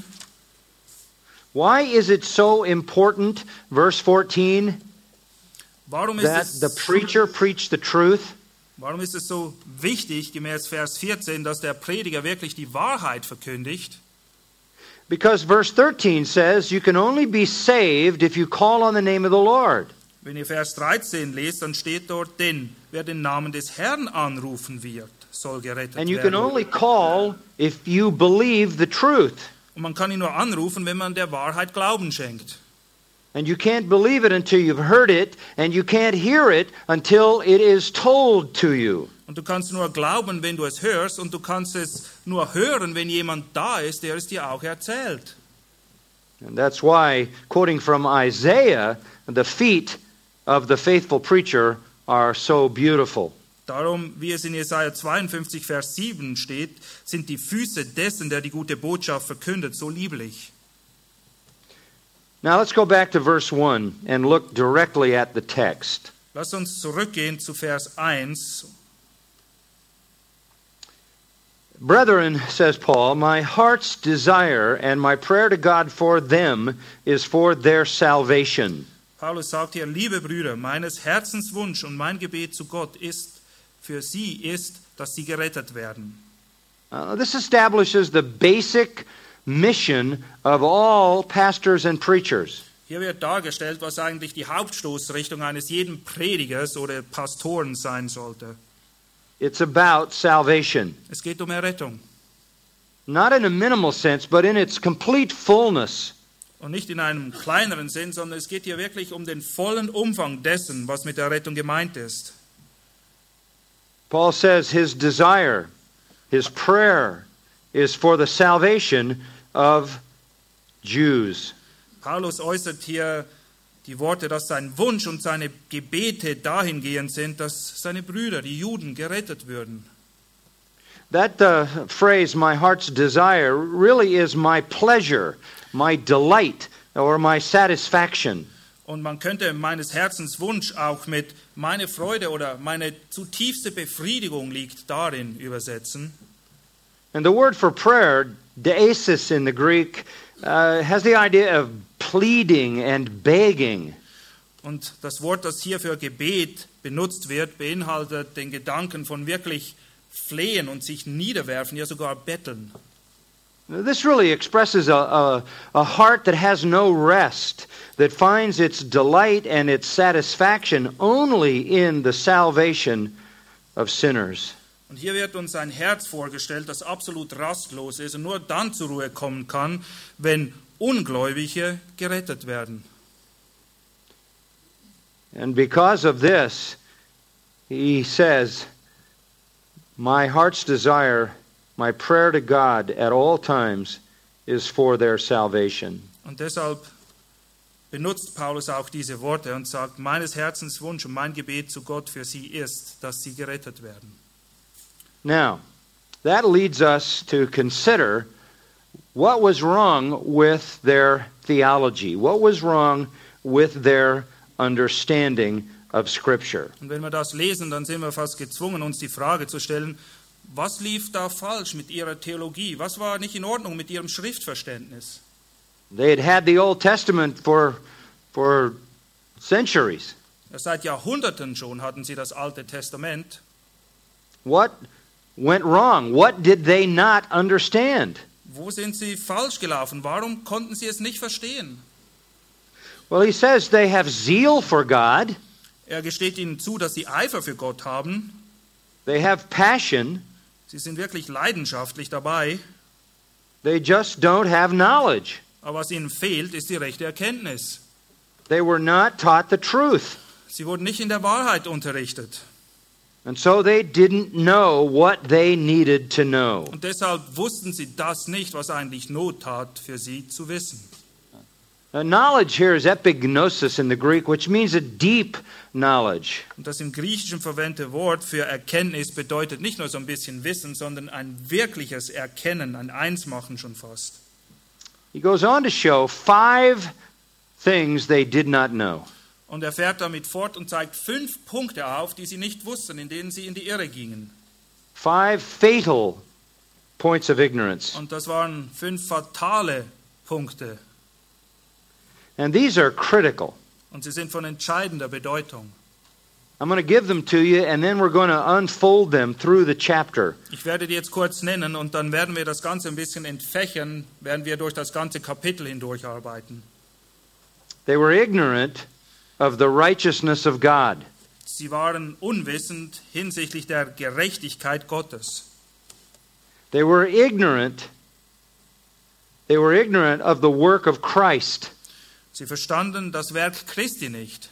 Why is it so important, verse fourteen, Warum ist, that es, the preacher preach the truth? warum ist es so wichtig, gemäß Vers vierzehn, dass der Prediger wirklich die Wahrheit verkündigt? Because verse thirteen says you can only be saved if you call on the name of the Lord. Wenn ihr Vers dreizehn lest, dann steht dort, denn wer den Namen des Herrn anrufen wird, soll gerettet And you can werden. only call if you believe the truth. Und man kann ihn nur anrufen, wenn man der Wahrheit Glauben schenkt. And you can't believe it until you've heard it, and you can't hear it until it is told to you. Und du kannst nur glauben, wenn du es hörst, und du kannst es nur hören, wenn jemand da ist, der es dir auch erzählt. And that's why, quoting from Isaiah, the feet of the faithful preacher are so beautiful. Darum, wie es in Jesaja zweiundfünfzig, Vers sieben steht, sind die Füße dessen, der die gute Botschaft verkündet, so lieblich. Now let's go back to verse one and look directly at the text. Lass uns zurückgehen zu Vers eins. Brethren, says Paul, my heart's desire and my prayer to God for them is for their salvation. Paulus sagt hier, liebe Brüder, meines Herzens Wunsch und mein Gebet zu Gott ist, für sie ist, dass sie gerettet werden. Uh, this establishes the basic mission of all pastors and preachers. Hier wird dargestellt, was eigentlich die Hauptstoßrichtung eines jeden Predigers oder Pastoren sein sollte. It's about salvation. Es geht um Errettung. Not in a minimal sense, but in its complete fullness. Und nicht in einem kleineren Sinn, sondern es geht hier wirklich um den vollen Umfang dessen, was mit der Rettung gemeint ist. Paul says his desire, his prayer, is for the salvation of Jews. Paulus äußert hier die Worte, dass sein Wunsch und seine Gebete dahingehend sind, dass seine Brüder, die Juden, gerettet würden. That uh, phrase, my heart's desire, really is my pleasure, my delight, or my satisfaction. Und man könnte meines Herzens Wunsch auch mit meine Freude oder meine zutiefste Befriedigung liegt darin übersetzen. And the word for prayer, deesis in the Greek, uh, has the idea of pleading and begging. Und das Wort, das hier für Gebet benutzt wird, beinhaltet den Gedanken von wirklich flehen und sich niederwerfen, ja sogar betteln. This really expresses a, a, a heart that has no rest, that finds its delight and its satisfaction only in the salvation of sinners. Und hier wird uns ein Herz vorgestellt, das absolut rastlos ist und nur dann zur Ruhe kommen kann, wenn Ungläubige gerettet werden. And because of this, he says, my heart's desire, my prayer to God at all times is for their salvation. Und deshalb benutzt Paulus auch diese Worte und sagt, meines Herzens Wunsch und mein Gebet zu Gott für sie ist, dass sie gerettet werden. Now, that leads us to consider what was wrong with their theology. What was wrong with their understanding of Scripture? Und wenn wir das lesen, dann sind wir fast gezwungen, uns die Frage zu stellen, was lief da falsch mit ihrer Theologie? Was war nicht in Ordnung mit ihrem Schriftverständnis? They had had the Old Testament for, for centuries. Ja, seit Jahrhunderten schon hatten sie das Alte Testament. What went wrong? What did they not understand? Wo sind sie falsch gelaufen? Warum konnten sie es nicht verstehen? Well, he says they have zeal for God. Er gesteht ihnen zu, dass sie Eifer für Gott haben. They have passion. Sie sind wirklich leidenschaftlich dabei. They just don't have knowledge. Aber was ihnen fehlt, ist die rechte Erkenntnis. They were not taught the truth. Sie wurden nicht in der Wahrheit unterrichtet. And so they didn't know what they needed to know. Und deshalb wussten sie das nicht, was eigentlich Not tat, für sie zu wissen. Now, knowledge here is epignosis in the Greek, which means a deep knowledge. Und das im Griechischen verwendete Wort für Erkenntnis bedeutet nicht nur so ein bisschen Wissen, sondern ein wirkliches Erkennen, ein Einsmachen schon fast. He goes on to show five things they did not know. Und er fährt damit fort und zeigt fünf Punkte auf, die sie nicht wussten, in denen sie in die Irre gingen. Five fatal points of ignorance. Und das waren fünf fatale Punkte. And these are critical. Und sie sind von entscheidender Bedeutung. I'm going to give them to you, and then we're going to unfold them through the chapter. Ich werde die jetzt kurz nennen und dann werden wir das Ganze ein bisschen entfächern, werden wir durch das ganze Kapitel hindurcharbeiten. They were ignorant of the righteousness of God. Sie waren unwissend hinsichtlich der Gerechtigkeit Gottes. They were ignorant. They were ignorant of the work of Christ. Sie verstanden das Werk Christi nicht.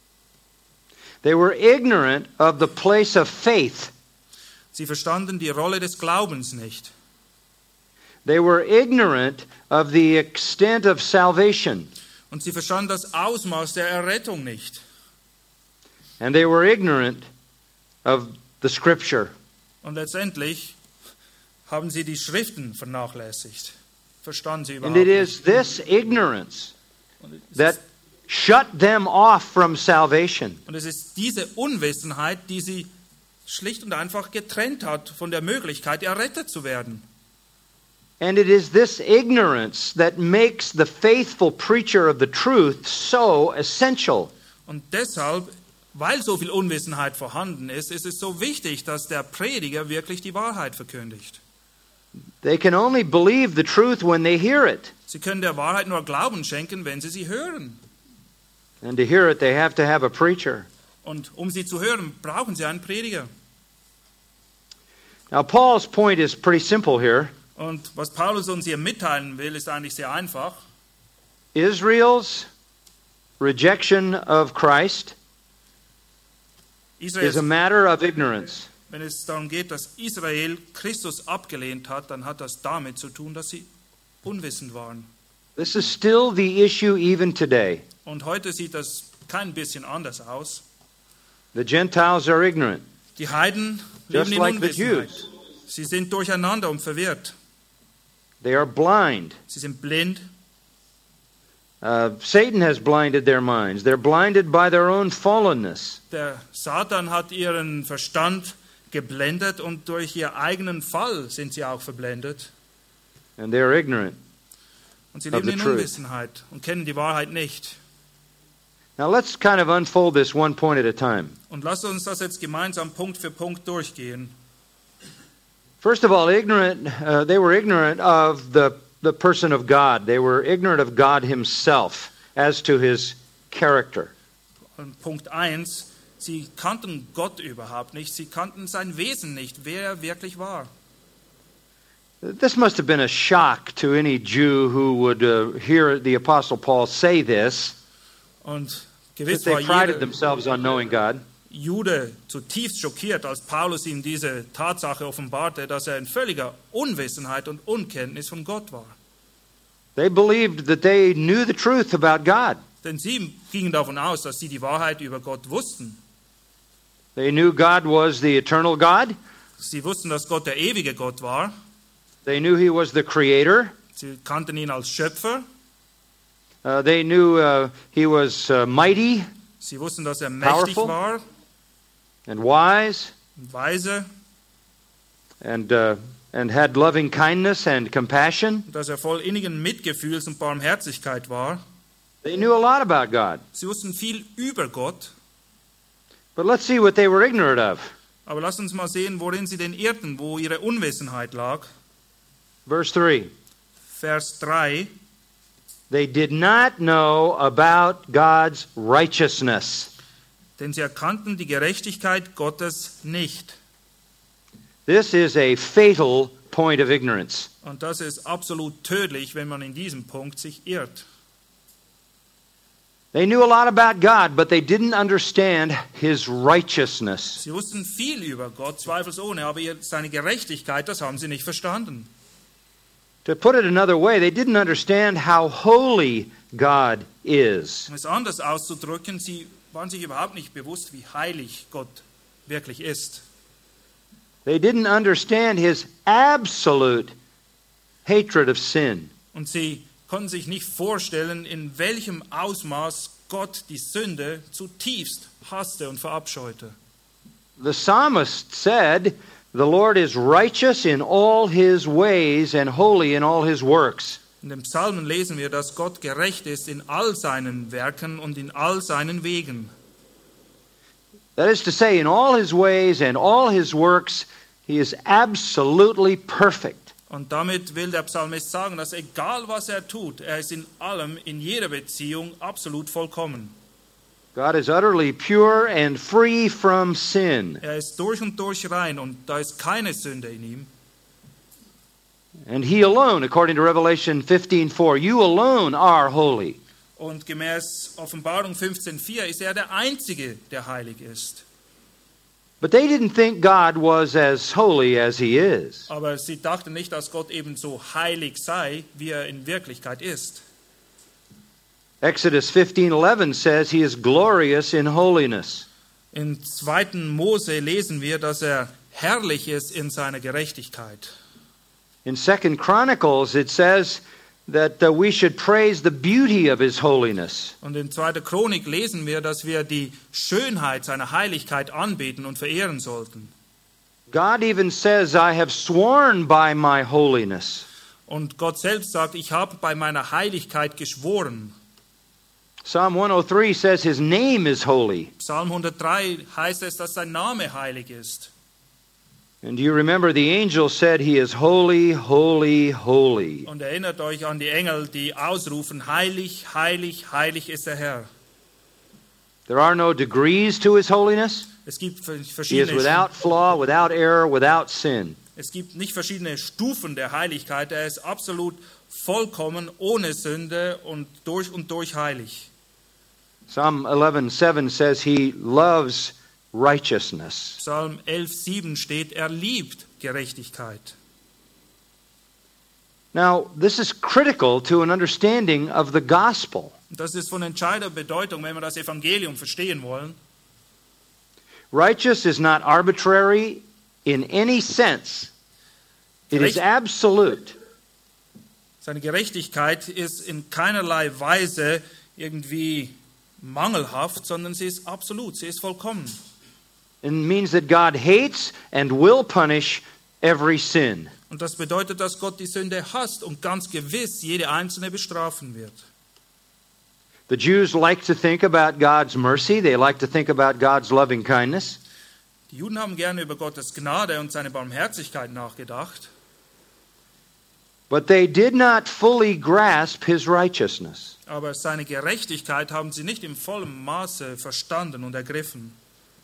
They were ignorant of the place of faith. Sie verstanden die Rolle des Glaubens nicht. They were ignorant of the extent of salvation. Und sie verstanden das Ausmaß der Errettung nicht. And they were ignorant of the Scripture. Und letztendlich haben sie die Schriften vernachlässigt. Verstanden sie überhaupt And it nicht. is this ignorance that shut them off from salvation. Und es ist diese Unwissenheit, die sie schlicht und einfach getrennt hat von der Möglichkeit, errettet zu werden. And it is this ignorance that makes the faithful preacher of the truth so essential. Und deshalb, weil so viel Unwissenheit vorhanden ist, ist es so wichtig, dass der Prediger wirklich die Wahrheit verkündigt. They can only believe the truth when they hear it. Sie können der Wahrheit nur Glauben schenken, wenn sie sie hören. And to hear it, they have to have a preacher. Und um sie zu hören, brauchen sie einen Prediger. Now, Paul's point is pretty simple here. Und was Paulus uns hier mitteilen will, ist eigentlich sehr einfach. Israel's rejection of Christ is a Israels, matter of ignorance. wenn es darum geht, dass Israel Christus abgelehnt hat, dann hat das damit zu tun, dass sie unwissend waren. This is still the issue even today. Und heute sieht das kein bisschen anders aus. The Gentiles are ignorant, Die Heiden just leben in like the Unwissenheit. Jews. Sie sind durcheinander und verwirrt. They are blind. Sie sind blind. Uh, Satan has blinded their minds. They're blinded by their own fallenness. Der Satan hat ihren Verstand geblendet und durch ihren eigenen Fall sind sie auch verblendet. And they're ignorant. Und sie Of leben the in truth. Unwissenheit und kennen die Wahrheit nicht. Now let's kind of unfold this one point at a time. Und lasst uns das jetzt gemeinsam Punkt für Punkt durchgehen. First of all, ignorant. Uh, they were ignorant of the the person of God. They were ignorant of God Himself as to His character. Und Punkt eins, Sie kannten Gott überhaupt nicht, sie kannten sein Wesen nicht, wer er wirklich war. This must have been a shock to any Jew who would uh, hear the Apostle Paul say this. Und gewiss They war prided jeder themselves on knowing God. Jude zutiefst schockiert, als Paulus ihm diese Tatsache offenbarte, dass er in völliger Unwissenheit und Unkenntnis von Gott war. They believed that they knew the truth about God. Denn sie gingen davon aus, dass sie die Wahrheit über Gott wussten. They knew God was the eternal God. Sie wussten, dass Gott der ewige Gott war. They knew He was the Creator. Sie kannten ihn als Schöpfer. Uh, they knew uh, He was uh, mighty Sie wussten, dass er mächtig Powerful. war, and wise weise, and uh, and had loving kindness and compassion. dass er voll innigen Mitgefühls und Barmherzigkeit war. They knew a lot about God. Sie wussten viel über Gott. But let's see what they were ignorant of. Aber lasst uns mal sehen, worin sie denn irrten, wo ihre Unwissenheit lag. Verse three. Vers drei. They did not know about God's righteousness. Denn sie erkannten die Gerechtigkeit Gottes nicht. This is a fatal point of ignorance. Und das ist absolut tödlich, wenn man in diesem Punkt sich irrt. They knew a lot about God, but they didn't understand His righteousness. Sie wussten viel über Gott, zweifelsohne, aber seine Gerechtigkeit, das haben sie nicht verstanden. To put it another way, they didn't understand how holy God is. Um es anders auszudrücken, sie waren sich überhaupt nicht bewusst, wie heilig Gott wirklich ist. They didn't understand His absolute hatred of sin. Und sie konnten sich nicht vorstellen, in welchem Ausmaß Gott die Sünde zutiefst hasste und verabscheute. The psalmist said, "The Lord is righteous in all His ways and holy in all His works." In dem Psalmen lesen wir, dass Gott gerecht ist in all seinen Werken und in all seinen Wegen. That is to say, in all His ways and all His works, He is absolutely perfect. Und damit will der Psalmist sagen, dass egal was er tut, er ist in allem, in jeder Beziehung absolut vollkommen. God is utterly pure and free from sin. Er ist durch und durch rein und da ist keine Sünde in ihm. And He alone, according to Revelation fifteen four, you alone are holy. Und gemäß Offenbarung fünfzehn vier ist er der Einzige, der heilig ist. But they didn't think God was as holy as He is. Aber sie dachten nicht, dass Gott ebenso heilig sei, wie er in Wirklichkeit ist. Exodus fifteen eleven says He is glorious in holiness. In zweiten Mose lesen wir, dass er herrlich ist in seiner Gerechtigkeit. In Second Chronicles it says that uh, we should praise the beauty of His holiness. Und in zweiter Chronik lesen wir, dass wir die Schönheit seiner Heiligkeit anbeten und verehren sollten. God even says, "I have sworn by my holiness." Und Gott selbst sagt, ich habe bei meiner Heiligkeit geschworen. Psalm one oh three says His name is holy. Psalm hundertdrei heißt es, dass sein Name heilig ist. And do you remember the angel said He is holy, holy, holy. Und erinnert euch an die Engel, die ausrufen, heilig, heilig, heilig ist der Herr. There are no degrees to His holiness. Es gibt He is verschiedene, without flaw, without error, without sin. es gibt nicht verschiedene Stufen der Heiligkeit. Er ist absolut vollkommen, ohne Sünde und durch und durch heilig. Psalm eleven seven says He loves righteousness. Psalm elf sieben steht, er liebt Gerechtigkeit. Now, this is critical to an understanding of the gospel. Und das ist von entscheidender Bedeutung, wenn wir das Evangelium verstehen wollen. Righteous is not arbitrary in any sense. It is absolute. Seine Gerechtigkeit ist in keinerlei Weise irgendwie mangelhaft, sondern sie ist absolut, sie ist vollkommen. It means that God hates and will punish every sin. Und das bedeutet, dass Gott die Sünde hasst und ganz gewiss jede einzelne bestrafen wird. The Jews like to think about God's mercy. They like to think about God's loving kindness. Die Juden haben gerne über Gottes Gnade und seine Barmherzigkeit nachgedacht. But they did not fully grasp His righteousness. Aber seine Gerechtigkeit haben sie nicht im vollen Maße verstanden und ergriffen.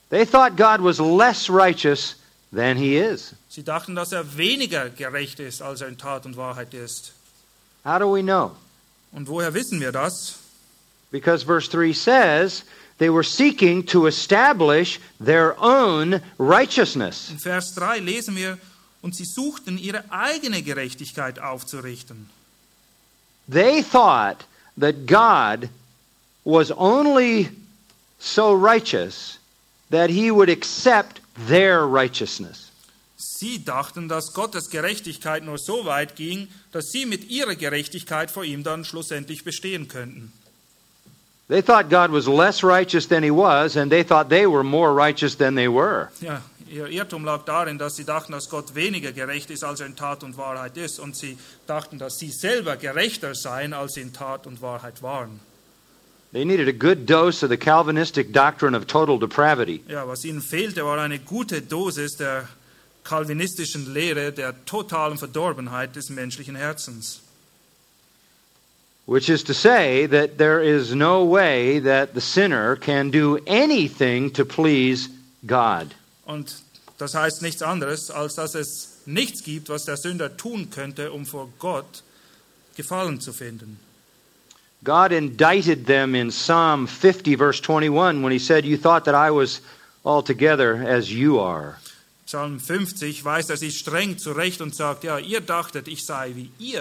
They thought God was less righteous than he is. Sie dachten, dass er weniger gerecht ist, als er in Tat und Wahrheit ist. How do we know? Und woher wissen wir das? Because verse three says they were seeking to establish their own righteousness. In Vers drei lesen wir, und sie suchten, ihre eigene Gerechtigkeit aufzurichten. They thought that God was only so righteous that he would accept their righteousness. Sie dachten, dass Gottes Gerechtigkeit nur so weit ging, dass sie mit ihrer Gerechtigkeit vor ihm dann schlussendlich bestehen könnten. They thought God was less righteous than he was, and they thought they were more righteous than they were. Ja, ihr Irrtum lag darin, dass sie dachten, dass Gott weniger gerecht ist, als er in Tat und Wahrheit ist. Und sie dachten, dass sie selber gerechter seien, als sie in Tat und Wahrheit waren. They needed a good dose of the Calvinistic doctrine of total depravity. Ja, was ihnen fehlte, war eine gute Dosis der kalvinistischen Lehre der totalen Verdorbenheit des menschlichen Herzens. Which is to say that there is no way that the sinner can do anything to please God. Und das heißt nichts anderes, als dass es nichts gibt, was der Sünder tun könnte, um vor Gott Gefallen zu finden. God indicted them in Psalm fifty, verse twenty-one, when he said, "You thought that I was altogether as you are." Psalm fünfzig weist er sie streng zurecht und sagt, ja, ihr dachtet, ich sei wie ihr.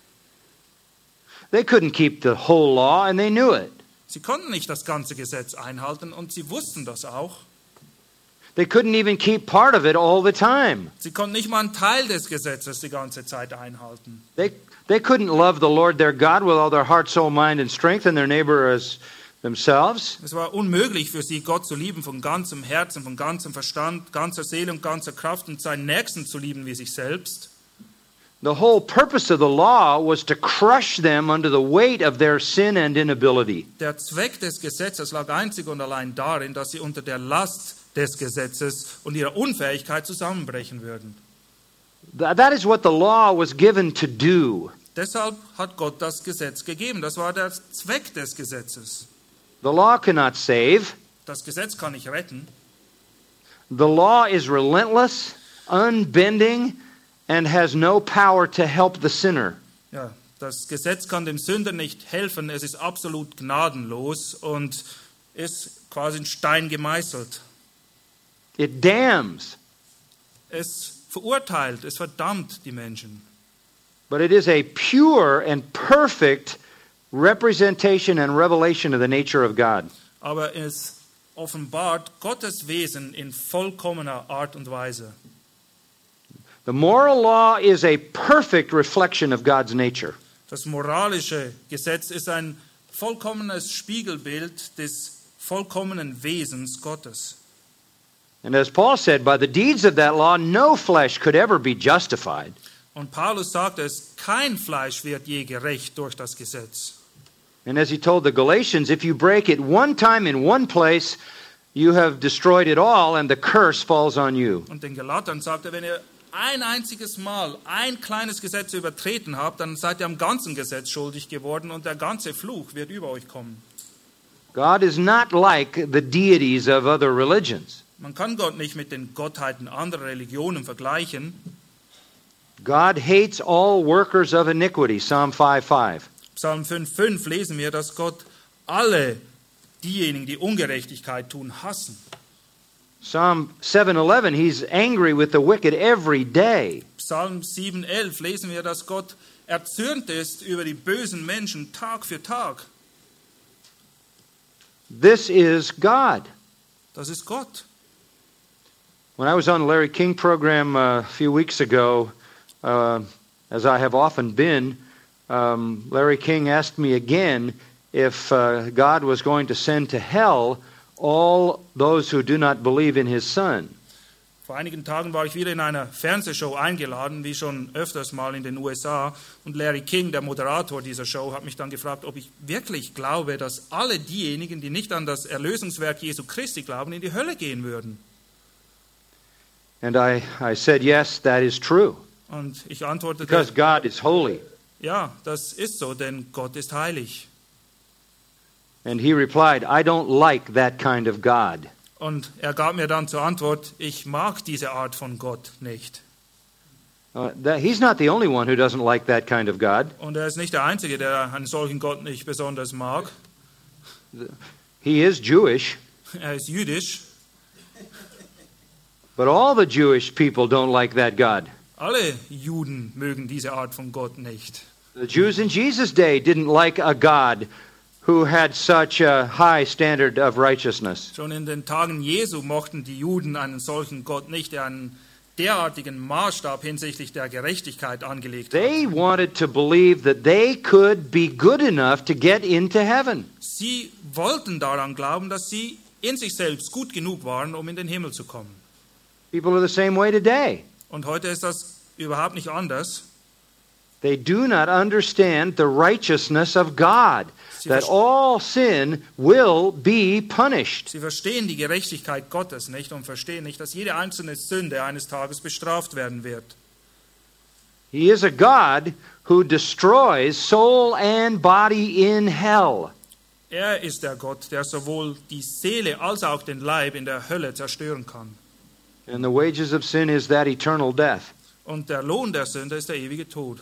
They couldn't keep the whole law, and they knew it. Sie konnten nicht das ganze Gesetz einhalten und sie wussten das auch. They couldn't even keep part of it all the time. Sie konnten nicht mal einen Teil des Gesetzes die ganze Zeit einhalten. They they couldn't love the Lord their God with all their heart, soul, mind, and strength, and their neighbor as themselves. Es war unmöglich für sie, Gott zu lieben von ganzem Herzen, von ganzem Verstand, ganzer Seele und ganzer Kraft und seinen Nächsten zu lieben wie sich selbst. The whole purpose of the law was to crush them under the weight of their sin and inability. Der Zweck des Gesetzes lag einzig und allein darin, dass sie unter der Last des Gesetzes und ihrer Unfähigkeit zusammenbrechen würden. That is what the law was given to do. Deshalb hat Gott das Gesetz gegeben. Das war der Zweck des Gesetzes. The law cannot save. Das Gesetz kann nicht retten. The law is relentless, unbending, and has no power to help the sinner. Ja, das Gesetz kann dem Sünder nicht helfen. Es ist absolut gnadenlos und ist quasi in Stein gemeißelt. It damns. Es verurteilt, es verdammt die Menschen. But it is a pure and perfect representation and revelation of the nature of God. Aber es offenbart Gottes Wesen in vollkommener Art und Weise. The moral law is a perfect reflection of God's nature. Das moralische Gesetz ist ein vollkommenes Spiegelbild des vollkommenen Wesens Gottes. And as Paul said, by the deeds of that law, no flesh could ever be justified. Und Paulus sagt es, kein Fleisch wird je gerecht durch das Gesetz. And as he told the Galatians, if you break it one time in one place, you have destroyed it all and the curse falls on you. Und den Galatern sagt er, wenn ihr ein einziges Mal ein kleines Gesetz übertreten habt, dann seid ihr am ganzen Gesetz schuldig geworden und der ganze Fluch wird über euch kommen. God is not like the deities of other religions. Man kann Gott nicht mit den Gottheiten anderer Religionen vergleichen. God hates all workers of iniquity, Psalm five five. Psalm fünf fünf lesen wir, dass Gott alle diejenigen, die Ungerechtigkeit tun, hassen. Psalm seven eleven, he's angry with the wicked every day. Psalm sieben elf lesen wir, dass Gott erzürnt ist über die bösen Menschen Tag für Tag. This is God. Das ist Gott. When I was on the Larry King program uh, a few weeks ago, uh, as I have often been, um, Larry King asked me again if uh, God was going to send to hell all those who do not believe in his Son. Vor einigen Tagen war ich wieder in einer Fernsehshow eingeladen, wie schon öfters mal in den U S A. Und Larry King, der Moderator dieser Show, hat mich dann gefragt, ob ich wirklich glaube, dass alle diejenigen, die nicht an das Erlösungswerk Jesu Christi glauben, in die Hölle gehen würden. And I, I said, yes, that is true, Und ich antwortete, because God is holy. ja, das ist so, denn Gott ist heilig. And he replied, I don't like that kind of God. Und er gab mir dann zur Antwort, ich mag diese Art von Gott nicht. Uh, that, he's not the only one who doesn't like that kind of God. Und er ist nicht der Einzige, der einen solchen Gott nicht besonders mag. He is Jewish, Er ist jüdisch. but all the Jewish people don't like that God. Alle Juden mögen diese Art von Gott nicht. The Jews in Jesus' day didn't like a God who had such a high standard of righteousness. Schon in den Tagen Jesu mochten die Juden einen solchen Gott nicht, der einen derartigen Maßstab hinsichtlich der Gerechtigkeit angelegt hat. They wanted to believe that they could be good enough to get into heaven. Sie wollten daran glauben, dass sie in sich selbst gut genug waren, um in den Himmel zu kommen. People are the same way today. Und heute ist das überhaupt nicht anders. They do not understand the righteousness of God, that all sin will be punished. Sie verstehen die Gerechtigkeit Gottes nicht und verstehen nicht, dass jede einzelne Sünde eines Tages bestraft werden wird. He is a God who destroys soul and body in hell. Er ist der Gott, der sowohl die Seele als auch den Leib in der Hölle zerstören kann. And the wages of sin is that eternal death. Und der Lohn der Sünde ist der ewige Tod.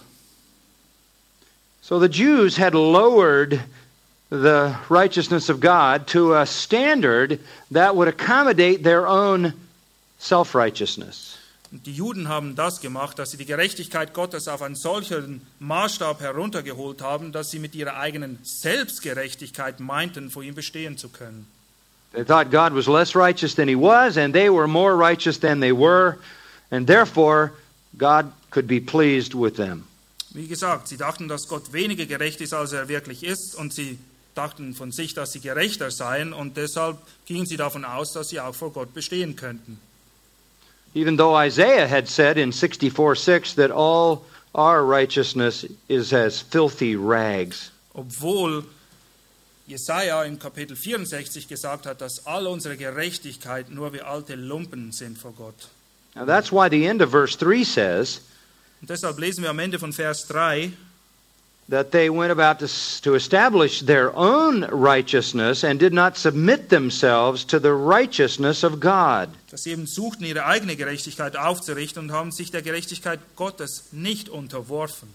So the Jews had lowered the righteousness of God to a standard that would accommodate their own self-righteousness. Und die Juden haben das gemacht, dass sie die Gerechtigkeit Gottes auf einen solchen Maßstab heruntergeholt haben, dass sie mit ihrer eigenen Selbstgerechtigkeit meinten, vor ihm bestehen zu können. They thought God was less righteous than he was, and they were more righteous than they were, and therefore God could be pleased with them. Wie gesagt, sie dachten, dass Gott weniger gerecht ist, als er wirklich ist, und sie dachten von sich, dass sie gerechter seien, und deshalb gingen sie davon aus, dass sie auch vor Gott bestehen könnten. Even though Isaiah had said in sixty-four six that all our righteousness is as filthy rags. Obwohl Jesaja in Kapitel vierundsechzig gesagt hat, dass all unsere Gerechtigkeit nur wie alte Lumpen sind vor Gott. Now that's why the end of verse three says Und deshalb lesen wir am Ende von Vers drei, that they went about to, to establish their own righteousness and did not submit themselves to the righteousness of God. dass sie eben suchten, ihre eigene Gerechtigkeit aufzurichten und haben sich der Gerechtigkeit Gottes nicht unterworfen.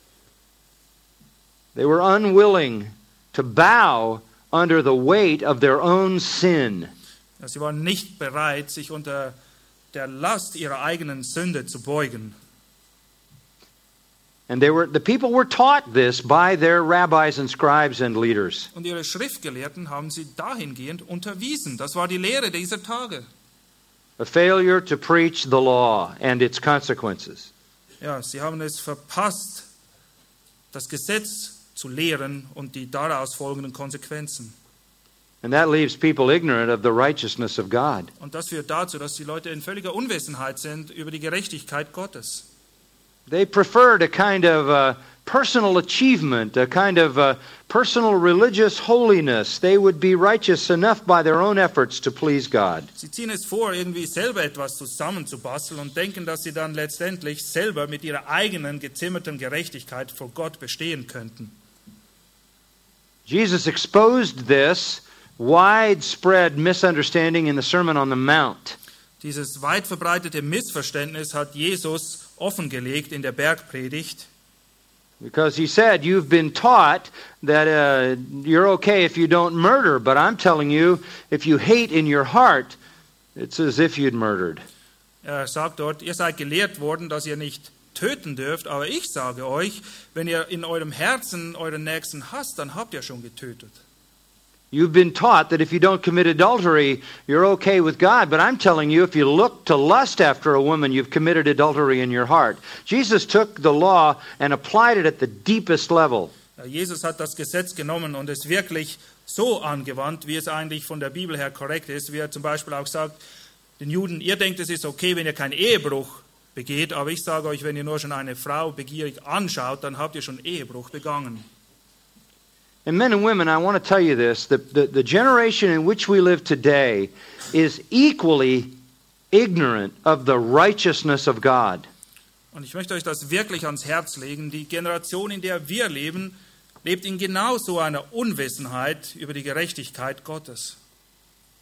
They were unwilling to bow under the weight of their own sin. Ja, sie waren nicht bereit, sich unter der Last ihrer eigenen Sünde zu beugen. And they were the people were taught this by their rabbis and scribes and leaders. Und ihre Schriftgelehrten haben sie dahingehend unterwiesen. Das war die Lehre dieser Tage. A failure to preach the law and its consequences. Ja, sie haben es verpasst, das Gesetz zu lehren und die daraus folgenden Konsequenzen. And that leaves people ignorant of the righteousness of God. Und das führt dazu, dass die Leute in völliger Unwissenheit sind über die Gerechtigkeit Gottes. They preferred a kind of uh, personal achievement, a kind of uh, personal religious holiness. They would be righteous enough by their own efforts to please God. Sie ziehen es vor, irgendwie selber etwas zusammenzubasteln und denken, dass sie dann letztendlich selber mit ihrer eigenen gezimmerten Gerechtigkeit vor Gott bestehen könnten. Jesus exposed this widespread misunderstanding in the Sermon on the Mount. Dieses weit verbreitete Missverständnis hat Jesus offengelegt in der Bergpredigt. Because he said, you've been taught that uh, you're okay if you don't murder, but I'm telling you, if you hate in your heart, it's as if you'd murdered. Er sagt dort, ihr seid gelehrt worden, dass ihr nicht töten dürft, aber ich sage euch, wenn ihr in eurem Herzen euren Nächsten hasst, dann habt ihr schon getötet. You've been taught that if you don't commit adultery, you're okay with God. But I'm telling you, if you look to lust after a woman, you've committed adultery in your heart. Jesus took the law and applied it at the deepest level. Jesus hat das Gesetz genommen und es wirklich so angewandt, wie es eigentlich von der Bibel her korrekt ist. Wie er zum Beispiel auch sagt, den Juden, ihr denkt, es ist okay, wenn ihr keinen Ehebruch begeht, aber ich sage euch, wenn ihr nur schon eine Frau begierig anschaut, dann habt ihr schon Ehebruch begangen. And men and women, I want to tell you this, the, the, the generation in which we live today is equally ignorant of the righteousness of God. Und ich möchte euch das wirklich ans Herz legen. Die Generation, in der wir leben, lebt in genau so einer Unwissenheit über die Gerechtigkeit Gottes.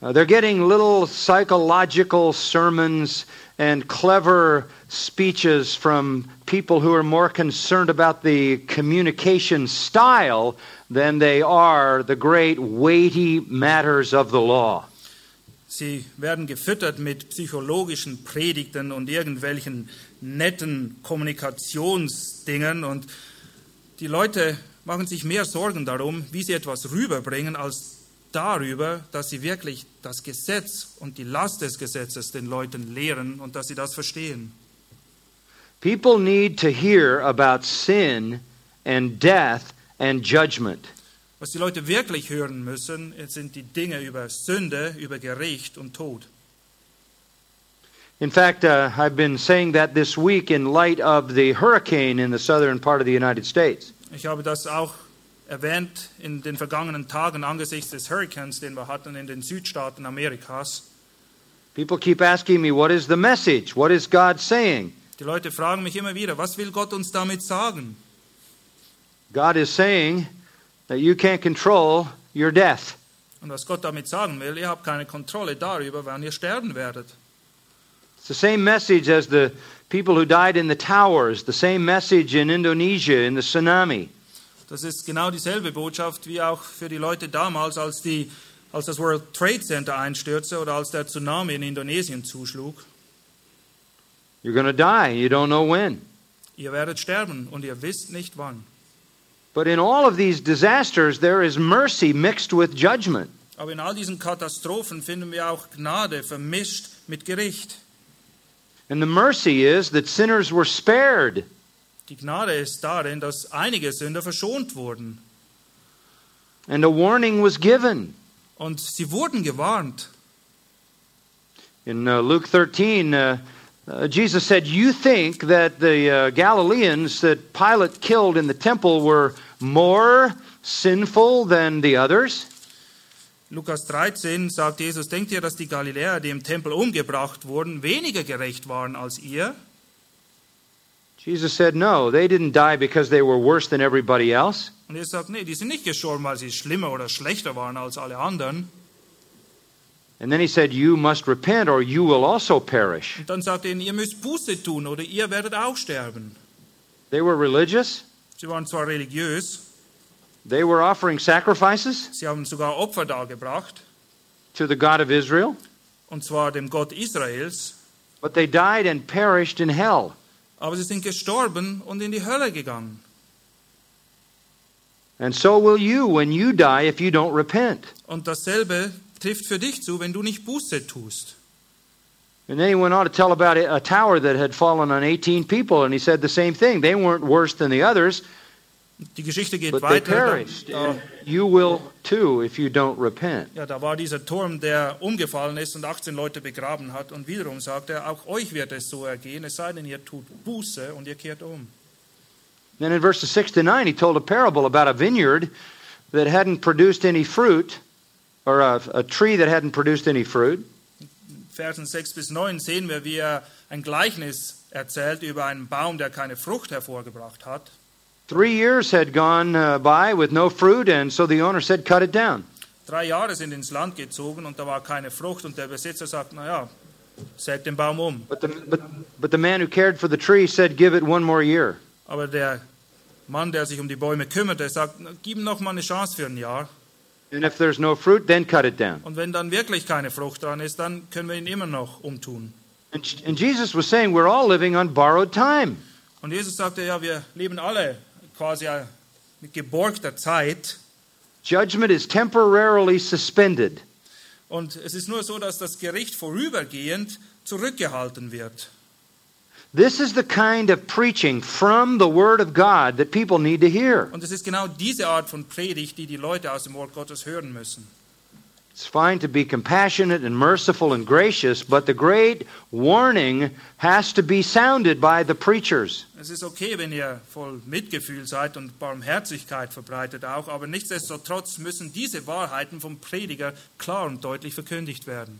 Uh, they're getting little psychological sermons and clever speeches from people who are more concerned about the communication style than they are the great weighty matters of the law. Sie werden gefüttert mit psychologischen Predigten und irgendwelchen netten Kommunikationsdingen und die Leute machen sich mehr Sorgen darum, wie sie etwas rüberbringen, als darüber, dass sie wirklich das Gesetz und die Last des Gesetzes den Leuten lehren und dass sie das verstehen. People need to hear about sin and death and judgment. Was die Leute wirklich hören müssen, sind die Dinge über Sünde, über Gericht und Tod. In fact, uh, I've been saying that this week in light of the hurricane in the southern part of the United States. Ich habe das auch erwähnt in den vergangenen Tagen angesichts des Hurrikans, den wir hatten in den Südstaaten Amerikas. People keep asking me, what is the message? What is God saying? Die Leute fragen mich immer wieder, was will Gott uns damit sagen? God is saying that you can't control your death. Und was Gott damit sagen will, ihr habt keine Kontrolle darüber, wann ihr sterben werdet. It's the same message as the people who died in the towers, the same message in Indonesia in the tsunami. Das ist genau dieselbe Botschaft wie auch für die Leute damals, als, die, als das World Trade Center einstürzte oder als der Tsunami in Indonesien zuschlug. You're going to die. You don't know when. Ihr werdet sterben und ihr wisst nicht wann. But in all of these disasters, there is mercy mixed with judgment. Aber in all diesen Katastrophen finden wir auch Gnade vermischt mit Gericht. And the mercy is that sinners were spared. Die Gnade ist darin, dass einige Sünder verschont wurden. And a warning was given. Und sie wurden gewarnt. In uh, Luke thirteen, uh, uh, Jesus said, you think that the uh, Galileans that Pilate killed in the temple were more sinful than the others? Lukas dreizehn sagt Jesus, denkt ihr, dass die Galiläer, die im Tempel umgebracht wurden, weniger gerecht waren als ihr? Jesus said, no, they didn't die because they were worse than everybody else. Und er sagt, nee, die sind nicht gestorben, weil sie schlimmer oder schlechter waren als alle anderen. And then he said, you must repent or you will also perish. Und dann sagt er ihnen, ihr müsst Buße tun oder ihr werdet auch sterben. They were religious. Sie waren zwar religiös, They were offering sacrifices sie haben sogar Opfer dargebracht, to the God of Israel, und zwar dem Gott Israels, but they died and perished in hell. aber sie sind gestorben und in die Hölle gegangen. And so will you when you die if you don't repent. Und dasselbe trifft für dich zu, wenn du nicht Buße tust. And then he went on to tell about a tower that had fallen on eighteen people, and he said the same thing. They weren't worse than the others, Die Geschichte geht but they weiter. perished. Da, And you will too if you don't repent. ja, da war dieser Turm, der umgefallen ist und achtzehn Leute begraben hat. Und wiederum sagt er, auch euch wird es so ergehen, es sei denn, ihr tut Buße und ihr kehrt um. Then in verses six to nine, he told a parable about a vineyard that hadn't produced any fruit, or a, a tree that hadn't produced any fruit. Versen sechs bis neun sehen wir, wie er ein Gleichnis erzählt über einen Baum, der keine Frucht hervorgebracht hat. Three years had gone uh, by with no fruit, and so the owner said, cut it down. Drei Jahre sind ins Land gezogen und da war keine Frucht und der Besitzer sagt, naja, sägt den Baum um. But the, but, but the man who cared for the tree said, give it one more year. Aber der Mann, der sich um die Bäume kümmerte, sagt, gib ihm noch mal eine Chance für ein Jahr. And if there's no fruit, then cut it down. Und wenn dann wirklich keine Frucht dran ist, dann können wir ihn immer noch umtun. And, and Jesus was saying, we're all living on borrowed time. Und Jesus sagte, ja, wir leben alle quasi mit geborgter Zeit. Judgment is temporarily suspended. Und es ist nur so, dass das Gericht vorübergehend zurückgehalten wird. This is the kind of preaching from the Word of God that people need to hear. Und es ist genau diese Art von Predigt, die die Leute aus dem Wort Gottes hören müssen. It's fine to be compassionate and merciful and gracious, but the great warning has to be sounded by the preachers. Es ist okay, wenn ihr voll Mitgefühl seid und Barmherzigkeit verbreitet auch, aber nichtsdestotrotz müssen diese Wahrheiten vom Prediger klar und deutlich verkündigt werden.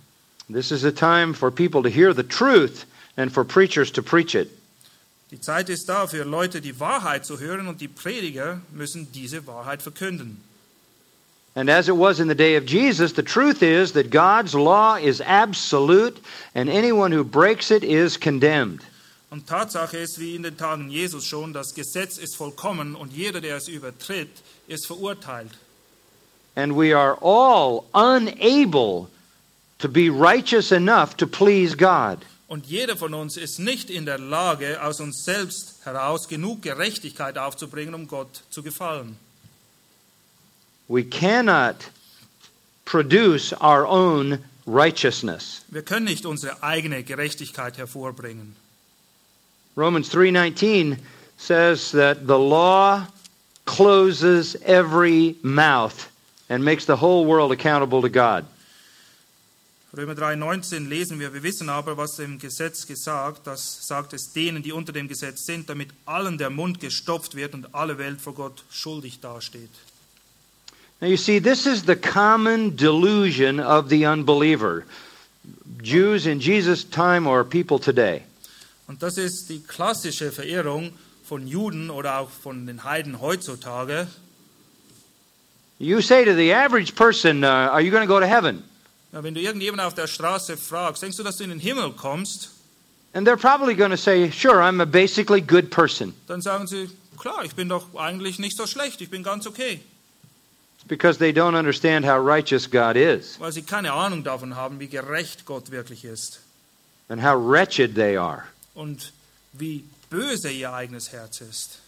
This is a time for people to hear the truth and for preachers to preach it. Die Zeit ist da für Leute, die Wahrheit zu hören, und die Prediger müssen diese Wahrheit verkünden. And as it was in the day of Jesus, the truth is that God's law is absolute, and anyone who breaks it is condemned. Und Tatsache ist, wie in den Tagen Jesus schon, das Gesetz ist vollkommen und jeder, der es übertritt, ist verurteilt. And we are all unable to be righteous enough to please God. Und jeder von uns ist nicht in der Lage, aus uns selbst heraus genug Gerechtigkeit aufzubringen, um Gott zu gefallen. We cannot produce our own righteousness. Wir können nicht unsere eigene Gerechtigkeit hervorbringen. Romans three nineteen says that the law closes every mouth and makes the whole world accountable to God. Römer drei neunzehn lesen wir, wir wissen aber, was im Gesetz gesagt, das sagt es denen, die unter dem Gesetz sind, damit allen der Mund gestopft wird und alle Welt vor Gott schuldig dasteht. Now you see, this is the common delusion of the unbeliever. Jews in Jesus' time or people today. Und das ist die klassische Verirrung von Juden oder auch von den Heiden heutzutage. You say to the average person, uh, are you going to go to heaven? Ja, wenn du irgendjemanden auf der Straße fragst, denkst du, dass du in den Himmel kommst? And they're probably going to say, sure, I'm a basically good person. Dann sagen sie, klar, ich bin doch eigentlich nicht so schlecht, ich bin ganz okay. It's because they don't understand how righteous God is Weil sie keine Ahnung davon haben, wie gerecht Gott wirklich ist. and how wretched they are. Und wie böse ihr eigenes Herz ist.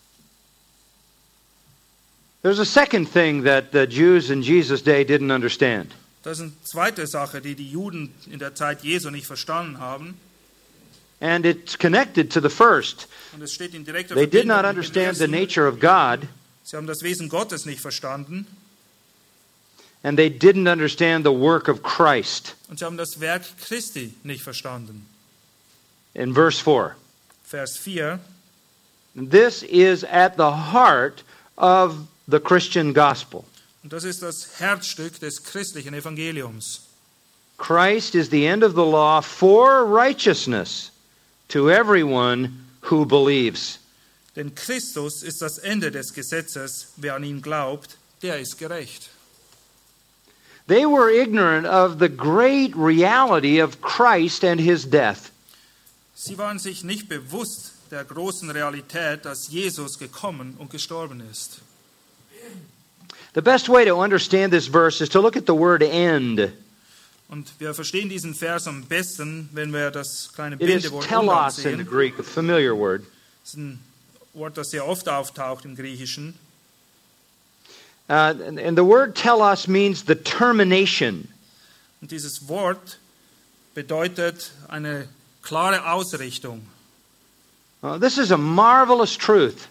There's a second thing that the Jews in Jesus' day didn't understand. Das ist eine zweite Sache, die die Juden in der Zeit Jesu nicht verstanden haben. And it's connected to the first. Und es steht in direkter They did Verbindung not mit dem understand the ersten. nature of God, Sie haben das Wesen Gottes nicht verstanden. and they didn't understand the work of Christ. Und sie haben das Werk Christi nicht verstanden. In verse four. Vers vier. This is at the heart of the Christian gospel. Und das ist das Herzstück des christlichen Evangeliums. Christ is the end of the law for righteousness to everyone who believes. Denn Christus ist das Ende des Gesetzes. Wer an ihn glaubt, der ist gerecht. They were ignorant of the great reality of Christ and his death. Sie waren sich nicht bewusst der großen Realität, dass Jesus gekommen und gestorben ist. The best way to understand this verse is to look at the word end. Und wir verstehen diesen Vers am besten, wenn wir das kleine It is Bindewort telos in the sehen. Greek, a familiar word. Das ist ein Wort, das sehr oft auftaucht im Griechischen. Uh, and, and the word telos means the termination. Und dieses Wort bedeutet eine klare Ausrichtung. Uh, this is a marvelous truth.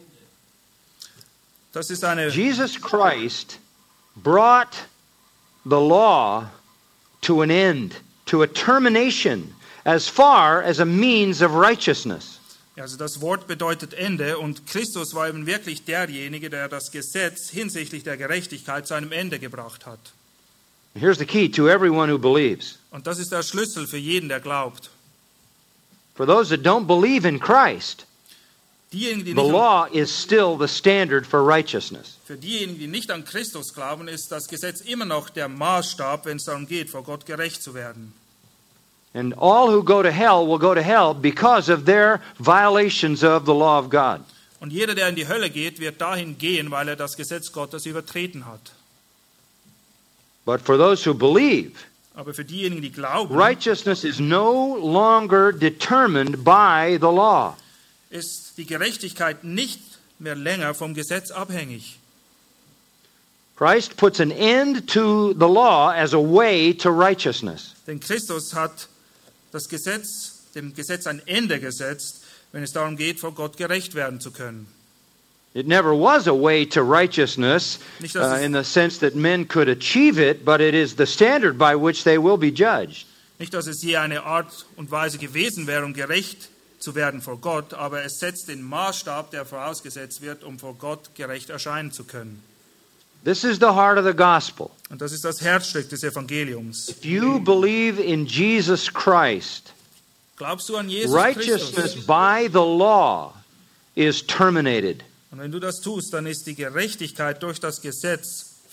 Das ist eine Jesus Christ brought the law to an end, to a termination, as far as a means of righteousness. Also das Wort bedeutet Ende und Christus war eben wirklich derjenige, der das Gesetz hinsichtlich der Gerechtigkeit zu einem Ende gebracht hat. Here's the key to everyone who believes. Und das ist der Schlüssel für jeden, der glaubt. For those that don't believe in Christ, Diejenigen, die the nicht law is still the standard for righteousness. Für diejenigen, die nicht an Christus glauben, ist das Gesetz immer noch der Maßstab, wenn es darum geht, vor Gott gerecht zu werden. And all who go to hell will go to hell because of their violations of the law of God. Und jeder, der in die Hölle geht, wird dahin gehen, weil er das Gesetz Gottes übertreten hat. But for those who believe, Aber für diejenigen, die glauben, righteousness is no longer determined by the law. ist die Gerechtigkeit nicht mehr länger vom Gesetz abhängig. Christ puts an end to the law as a way to righteousness. Denn Christus hat das Gesetz, dem Gesetz ein Ende gesetzt, wenn es darum geht, vor Gott gerecht werden zu können. It never was a way to righteousness Nicht, dass uh, es- in the sense that men could achieve it, but it is the standard by which they will be judged. Nicht, dass es je eine Art und Weise gewesen wäre, um gerecht zu werden vor Gott, aber es setzt den Maßstab, der vorausgesetzt wird, um vor Gott gerecht erscheinen zu können. This is the heart of the gospel. Und das ist das Herzstück des Evangeliums. If you believe in Jesus Christ, Glaubst du an Jesus righteousness Christus? by the law is terminated. Und wenn du das tust, dann ist die Gerechtigkeit durch das Gesetz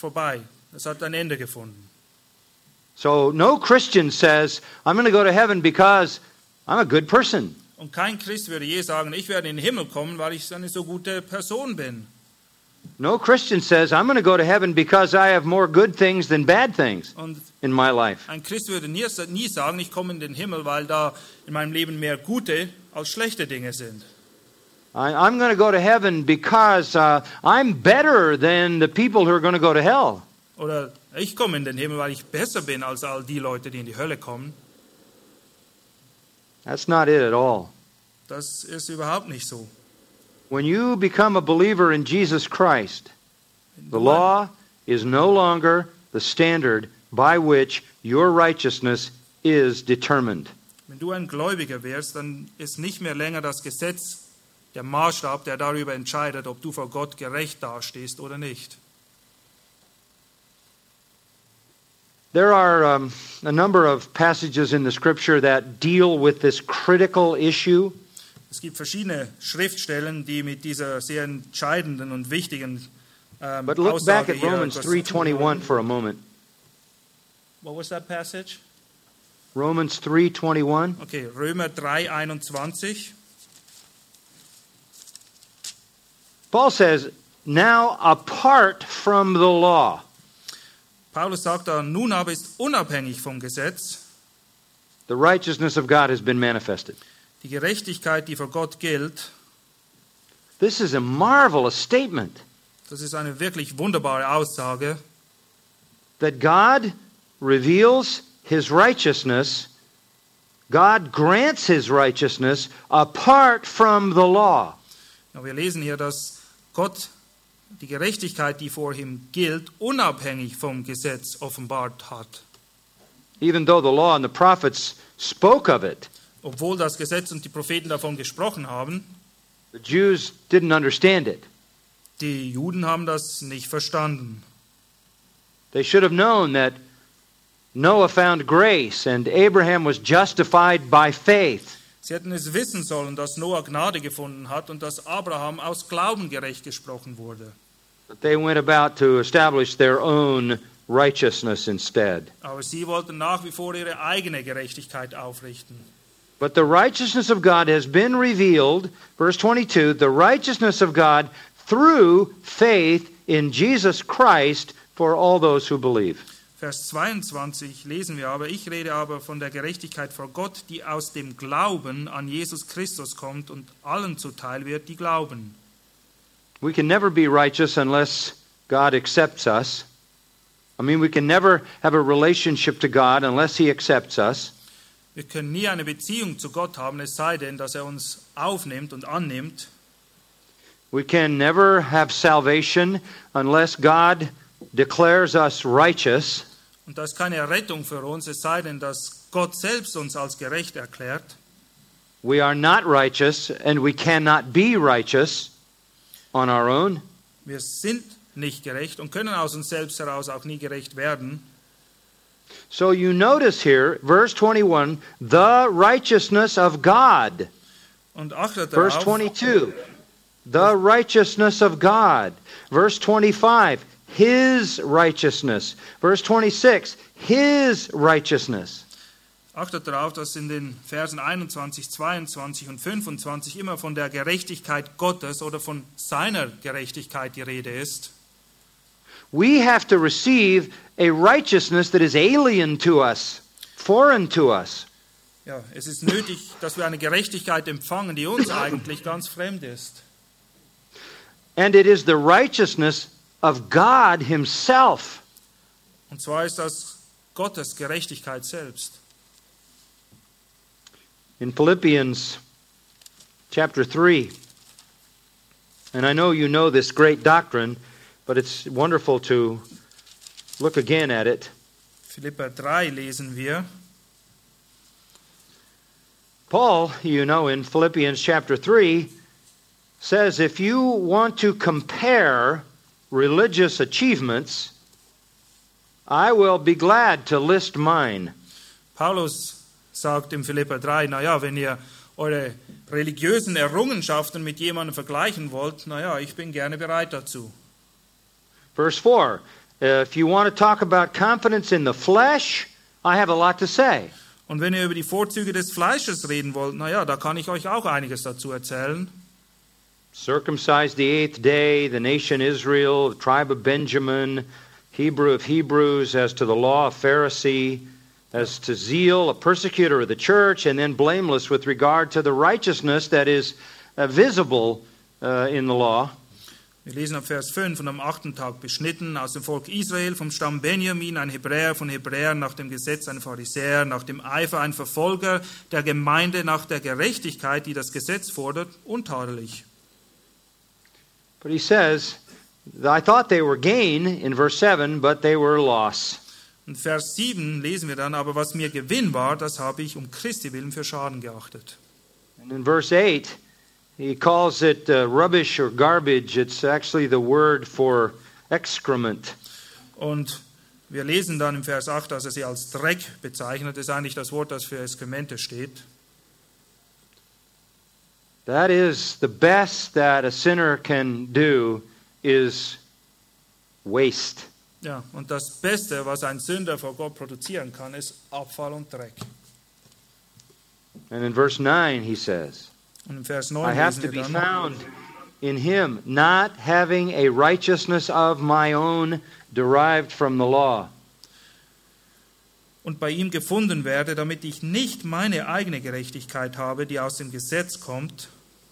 vorbei. Es hat ein Ende gefunden. So no Christian says, I'm going to go to heaven because I'm a good person. Und kein Christ würde je sagen, ich werde in den Himmel kommen, weil ich eine so gute Person bin. No Christian says, I'm going to go to heaven because I have more good things than bad things Und in my life. ein Christ würde nie, nie sagen, ich komme in den Himmel, weil da in meinem Leben mehr gute als schlechte Dinge sind. I, I'm going to go to heaven because uh, I'm better than the people who are going to go to hell. Oder ich komme in den Himmel, weil ich besser bin als all die Leute, die in die Hölle kommen. That's not it at all. Das ist überhaupt nicht so. When you become a believer in Jesus Christ, the law is no longer the standard by which your righteousness is determined. Wenn du ein Gläubiger wirst, dann ist nicht mehr länger das Gesetz der Maßstab, der darüber entscheidet, ob du vor Gott gerecht dastehst oder nicht. There are um, a number of passages in the Scripture that deal with this critical issue. Es gibt verschiedene Schriftstellen, die mit dieser sehr entscheidenden und wichtigen ähm, But look back Aussage at hier Romans etwas three zu tun twenty-one haben. for a moment. What was that passage? Romans three twenty-one. Okay, Römer drei einundzwanzig. Paul says, now apart from the law. Paulus sagt da, nun aber ist unabhängig vom Gesetz The righteousness of God has been manifested. die Gerechtigkeit, die vor Gott gilt. This is a marvelous statement Das ist eine wirklich wunderbare Aussage, that God reveals His righteousness, God grants His righteousness apart from the law. ja, wir lesen hier, dass Gott die Gerechtigkeit, die vor ihm gilt, unabhängig vom Gesetz offenbart hat. Even though the law and the prophets spoke of it, Obwohl das Gesetz und die Propheten davon gesprochen haben, the Jews didn't understand it. die Juden haben das nicht verstanden. They should have known that Noah found grace and Abraham was justified by faith. Sie hätten es wissen sollen, dass Noah Gnade gefunden hat und dass Abraham aus Glauben gerecht gesprochen wurde. But they went about to establish their own righteousness instead. Aber sie wollten nach wie vor ihre eigene Gerechtigkeit aufrichten. But the righteousness of God has been revealed, verse twenty-two, the righteousness of God through faith in Jesus Christ for all those who believe. Vers zweiundzwanzig lesen wir aber, ich rede aber von der Gerechtigkeit vor Gott, die aus dem Glauben an Jesus Christus kommt und allen zuteil wird, die glauben. We can never be righteous unless God accepts us. I mean, we can never have a relationship to God unless He accepts us. Wir können nie eine Beziehung zu Gott haben, es sei denn, dass er uns aufnimmt und annimmt. We can never have salvation unless God declares us righteous. Und das ist keine Rettung für uns, es sei denn, dass Gott selbst uns als gerecht erklärt. We are not righteous and we cannot be righteous on our own. Wir sind nicht gerecht und können aus uns selbst heraus auch nie gerecht werden. So you notice here, verse twenty-one, the righteousness of God. Und achtet Verse darauf, twenty-two, the righteousness of God. Verse twenty-five, His righteousness. Verse twenty-six, His righteousness. achtet darauf, dass in den Versen einundzwanzig, zweiundzwanzig und fünfundzwanzig immer von der Gerechtigkeit Gottes oder von seiner Gerechtigkeit die Rede ist. We have to receive a righteousness that is alien to us, foreign to us. Ja, es ist nötig, dass wir eine Gerechtigkeit empfangen, die uns eigentlich ganz fremd ist. And it is the righteousness of God Himself. Und zwar ist das Gottes Gerechtigkeit selbst. In Philippians chapter three, and I know you know this great doctrine, but it's wonderful to look again at it. Philipper drei lesen wir. Paul, you know, in Philippians chapter three, says if you want to compare religious achievements, I will be glad to list mine. Paulus sagt im Philipper drei, naja, wenn ihr eure religiösen Errungenschaften mit jemandem vergleichen wollt, naja, ich bin gerne bereit dazu. Verse four, Uh, if you want to talk about confidence in the flesh, I have a lot to say. Und wenn ihr über die Vorzüge des Fleisches reden wollt, naja, da kann ich euch auch einiges dazu erzählen. Circumcised the eighth day, the nation Israel, the tribe of Benjamin, Hebrew of Hebrews, as to the law, a Pharisee, as to zeal, a persecutor of the church, and then blameless with regard to the righteousness that is uh, visible uh, in the law. Wir lesen ab Vers fünf, und am achten Tag beschnitten aus dem Volk Israel, vom Stamm Benjamin, ein Hebräer, von Hebräern, nach dem Gesetz ein Pharisäer, nach dem Eifer ein Verfolger der Gemeinde, nach der Gerechtigkeit, die das Gesetz fordert, untadelig. But he says, I thought they were gain in verse seven, but they were loss. In Vers sieben lesen wir dann, aber was mir Gewinn war, das habe ich um Christi willen für Schaden geachtet. And in verse eight, he calls it uh, rubbish or garbage. It's actually the word for excrement. Und wir lesen dann im Vers acht, dass er sie als Dreck bezeichnet. Das ist eigentlich das Wort, das für Exkremente steht. That is the best that a sinner can do is waste. Ja, und das Beste, was ein Sünder vor Gott produzieren kann, ist Abfall und Dreck. And in verse nine he says, Und im Vers I neun have lesen to be wir dann, found in him, not having a righteousness of my own derived from the law. und bei ihm gefunden werde, damit ich nicht meine eigene Gerechtigkeit habe, die aus dem Gesetz kommt.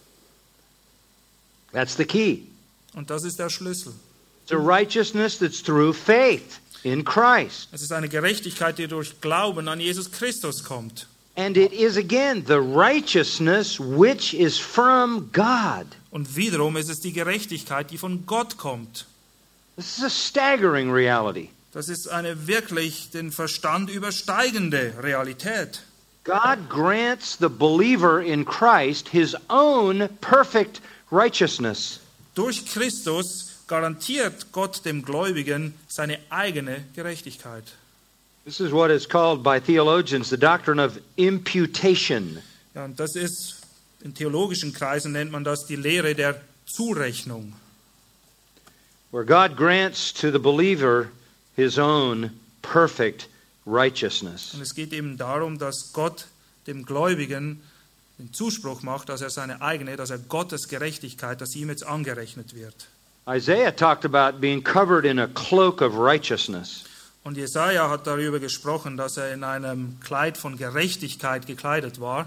That's the key. Und das ist der Schlüssel. It's a righteousness that's through faith in Christ. Es ist eine Gerechtigkeit, die durch Glauben an Jesus Christus kommt. And it is again the righteousness which is from God. Und wiederum ist es die Gerechtigkeit, die von Gott kommt. This is a staggering reality. Das ist eine wirklich den Verstand übersteigende Realität. God grants the believer in Christ his own perfect righteousness. Durch Christus garantiert Gott dem Gläubigen seine eigene Gerechtigkeit. This is what is called by theologians the doctrine of imputation. Ja, und das ist, in theologischen Kreisen nennt man das die Lehre der Zurechnung. Where God grants to the believer his own perfect righteousness. Und es geht eben darum, dass Gott dem Gläubigen den Zuspruch macht, dass er seine eigene, dass er Gottes Gerechtigkeit, dass ihm jetzt angerechnet wird. Isaiah talked about being covered in a cloak of righteousness. Und Jesaja hat darüber gesprochen, dass er in einem Kleid von Gerechtigkeit gekleidet war.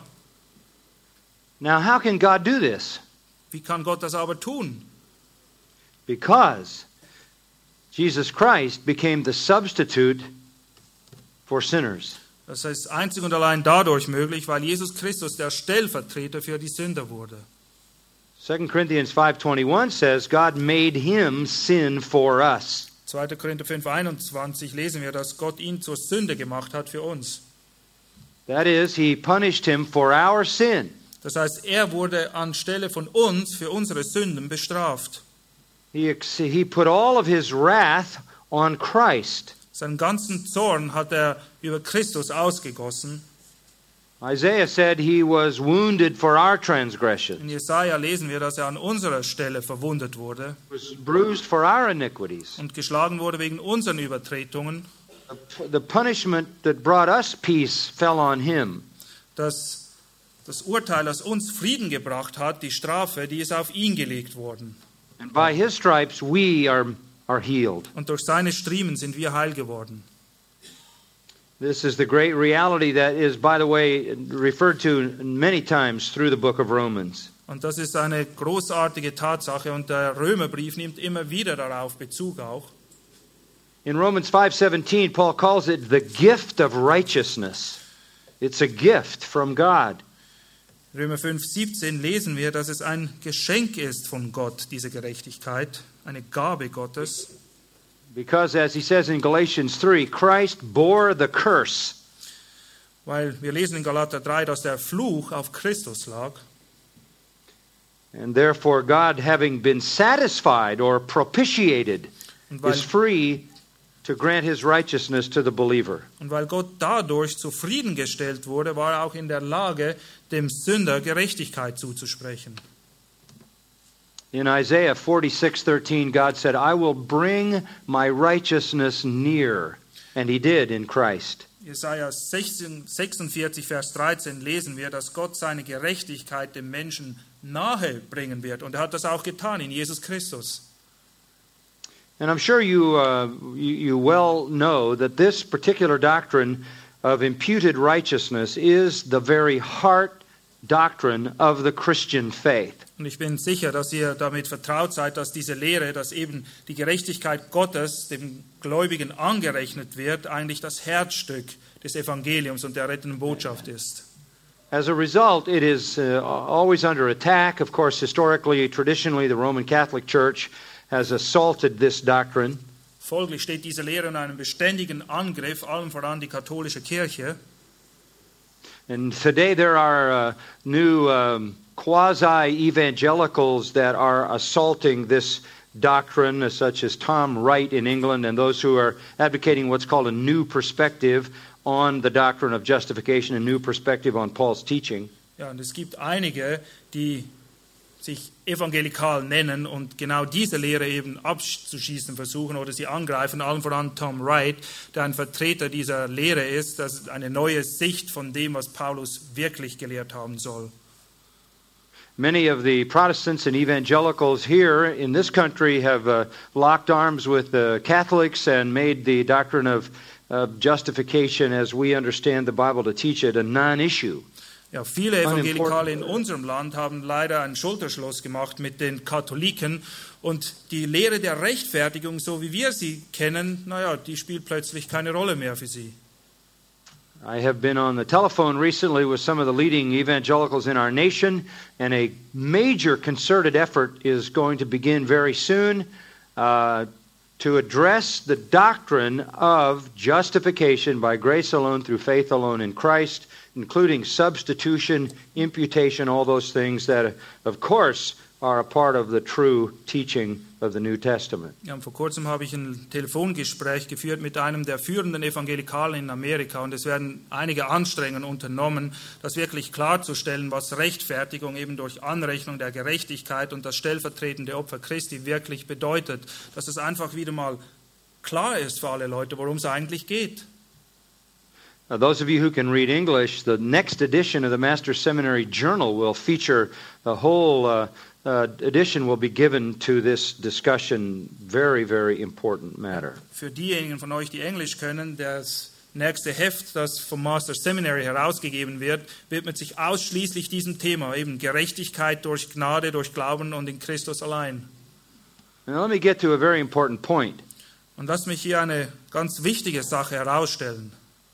Now, how can God do this? Wie kann Gott das aber tun? Because Jesus Christ became the substitute for sinners. Das ist einzig und allein dadurch möglich, weil Jesus Christus der Stellvertreter für die Sünder wurde. Second Corinthians five twenty-one says God made him sin for us. zweiter Korinther fünf einundzwanzig lesen wir, dass Gott ihn zur Sünde gemacht hat für uns. That is, he punished him for our sin. Das heißt, er wurde anstelle von uns für unsere Sünden bestraft. He, ex- he put all of his wrath on Christ. Seinen ganzen Zorn hat er über Christus ausgegossen. Isaiah said he was wounded for our transgressions, In Jesaja lesen wir, dass er an unserer Stelle verwundet wurde was bruised for our iniquities. und geschlagen wurde wegen unseren Übertretungen. The punishment that brought us peace fell on him. Das, das Urteil, das uns Frieden gebracht hat, die Strafe, die ist auf ihn gelegt worden. And by his stripes we are, are healed. Und durch seine Striemen sind wir heil geworden. This is the great reality that is, by the way, referred to many times through the book of Romans. Und das ist eine großartige Tatsache und der Römerbrief nimmt immer wieder darauf Bezug auch. In Romans five seventeen, Paul calls it the gift of righteousness. It's a gift from God. Römer fünf siebzehn lesen wir, dass es ein Geschenk ist von Gott, diese Gerechtigkeit, eine Gabe Gottes. Because, as he says in Galatians three, Christ bore the curse. Weil wir lesen in Galater drei, dass der Fluch auf Christus lag. And therefore, God, having been satisfied or propitiated, Und weil, is free to grant his righteousness to the believer. und weil Gott dadurch zufriedengestellt wurde, war er auch in der Lage, dem Sünder Gerechtigkeit zuzusprechen. In Isaiah forty-six thirteen, God said, I will bring my righteousness near. And he did in Christ. Jesaja sechsundvierzig, Vers dreizehn lesen wir, dass Gott seine Gerechtigkeit dem Menschen nahe bringen wird. Und er hat das auch getan in Jesus Christus. And I'm sure you, uh, you, you well know that this particular doctrine of imputed righteousness is the very heart doctrine of the Christian faith. Und ich bin sicher, dass ihr damit vertraut seid, dass diese Lehre, dass eben die Gerechtigkeit Gottes dem Gläubigen angerechnet wird, eigentlich das Herzstück des Evangeliums und der rettenden Botschaft ist. As a result, it is uh, always under attack. Of course, historically, traditionally, the Roman Catholic Church has assaulted this doctrine. Folglich steht diese Lehre in einem beständigen Angriff, allen voran die katholische Kirche. And today there are uh, new um, quasi-evangelicals that are assaulting this doctrine, uh, such as Tom Wright in England, and those who are advocating what's called a new perspective on the doctrine of justification, a new perspective on Paul's teaching. Ja, und es gibt einige, die sich evangelikal nennen und genau diese Lehre eben abzuschießen versuchen oder sie angreifen, allen voran Tom Wright, der ein Vertreter dieser Lehre ist, das ist eine neue Sicht von dem, was Paulus wirklich gelehrt haben soll. Many of the Protestants and evangelicals here in this country have uh, locked arms with the Catholics and made the doctrine of uh, justification, as we understand the Bible to teach it, a non-issue. Ja, viele Evangelikale in unserem Land haben leider einen Schulterschluss gemacht mit den Katholiken und die Lehre der Rechtfertigung, so wie wir sie kennen, naja, die spielt plötzlich keine Rolle mehr für sie. I have been on the telephone recently with some of the leading evangelicals in our nation, and a major concerted effort is going to begin very soon uh, to address the doctrine of justification by grace alone through faith alone in Christ, including substitution, imputation, all those things that, of course, are a part of the true teaching of the New Testament. Ja, vor kurzem habe ich ein Telefongespräch geführt mit einem der führenden Evangelikalen in Amerika und es werden einige Anstrengungen unternommen, das wirklich klarzustellen, was Rechtfertigung eben durch Anrechnung der Gerechtigkeit und das stellvertretende Opfer Christi wirklich bedeutet, dass es einfach wieder mal klar ist für alle Leute, worum es eigentlich geht. Now, those of you who can read English, the next edition of the Master's Seminary Journal will feature the whole uh, uh, edition will be given to this discussion. Very, very important matter. Für diejenigen von euch, die Englisch können, das nächste Heft, das vom Master's Seminary herausgegeben wird, widmet sich ausschließlich diesem Thema, eben Gerechtigkeit durch Gnade, durch Glauben und in Christus allein. Now, let me get to a very important point. Und lass mich hier eine ganz wichtige Sache herausstellen.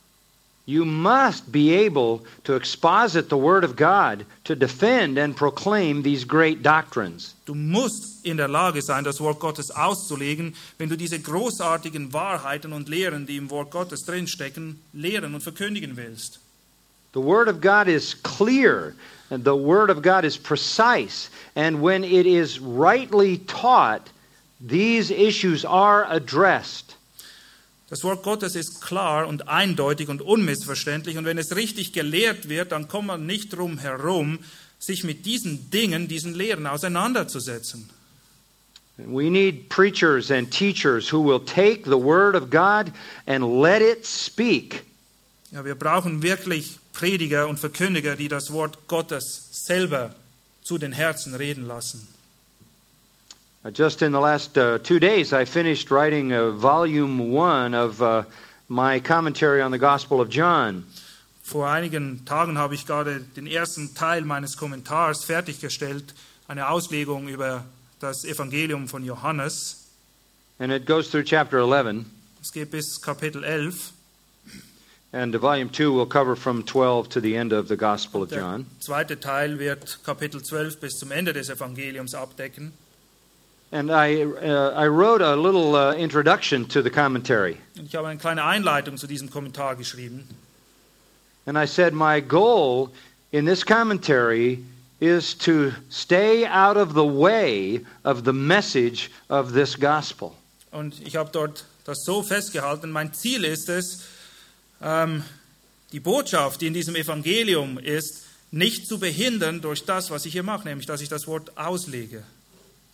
You must be able to exposit the Word of God to defend and proclaim these great doctrines. Du musst in der Lage sein, das Wort Gottes auszulegen, wenn du diese großartigen Wahrheiten und Lehren, die im Wort Gottes drinstecken, lehren und verkündigen willst. The Word of God is clear, and the Word of God is precise, and when it is rightly taught, these issues are addressed. Das Wort Gottes ist klar und eindeutig und unmissverständlich und wenn es richtig gelehrt wird, dann kommt man nicht drum herum, sich mit diesen Dingen, diesen Lehren auseinanderzusetzen. We need preachers and teachers who will take the Word of God and let it speak. Ja, wir brauchen wirklich Prediger und Verkündiger, die das Wort Gottes selber zu den Herzen reden lassen. Just in the last uh, two days, I finished writing uh, volume one of uh, my commentary on the Gospel of John. Vor einigen Tagen habe ich gerade den ersten Teil meines Kommentars fertiggestellt, eine Auslegung über das Evangelium von Johannes. And it goes through chapter eleven. Es geht bis Kapitel elf. And volume two will cover from twelve to the end of the Gospel of John. Der zweite Teil wird Kapitel zwölf bis zum Ende des Evangeliums abdecken. And I, uh, I wrote a little uh, introduction to the commentary. Ich habe eine kleine Einleitung zu diesem Kommentar geschrieben. And I said, my goal in this commentary is to stay out of the way of the message of this gospel. Und ich habe dort das so festgehalten, mein Ziel ist es, ähm, die Botschaft, die in diesem Evangelium ist, nicht zu behindern durch das, was ich hier mache, nämlich dass ich das Wort auslege.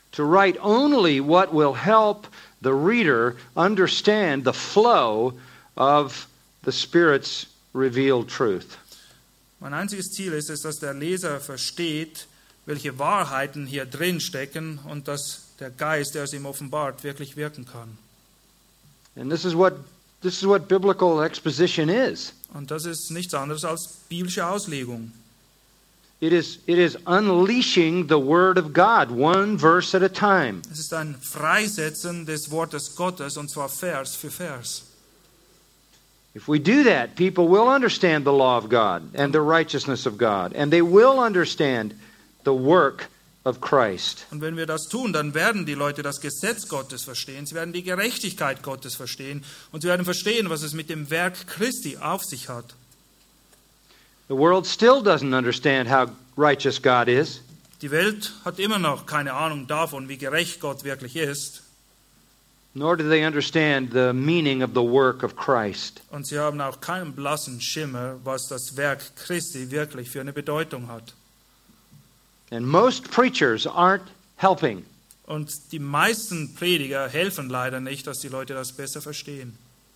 to write only what will help the reader understand the flow of the Spirit's revealed truth. Mein einziges Ziel ist es, dass der Leser versteht, welche Wahrheiten hier drin stecken und dass der Geist, der es ihm offenbart, wirklich wirken kann. And this is what this is what biblical exposition is. Und das ist nichts anderes als biblische Auslegung. It is it is unleashing the word of God, one verse at a time. Es ist ein Freisetzen des Wortes Gottes, und zwar Vers für Vers. If we do that, people will understand the law of God and the righteousness of God, and they will understand the work of Christ. Und wenn wir das tun, dann werden die Leute das Gesetz Gottes verstehen, sie werden die Gerechtigkeit Gottes verstehen und sie werden verstehen, was es mit dem Werk Christi auf sich hat. The world still doesn't understand how righteous God is. Die Welt hat immer noch keine Ahnung davon, wie gerecht Gott wirklich ist. Nor do they understand the meaning of the work of Christ. Und sie haben auch keinen blassen Schimmer, was das Werk Christi wirklich für eine Bedeutung hat. And most preachers aren't helping. Und die meisten Prediger helfen leider nicht, dass die Leute das besser verstehen.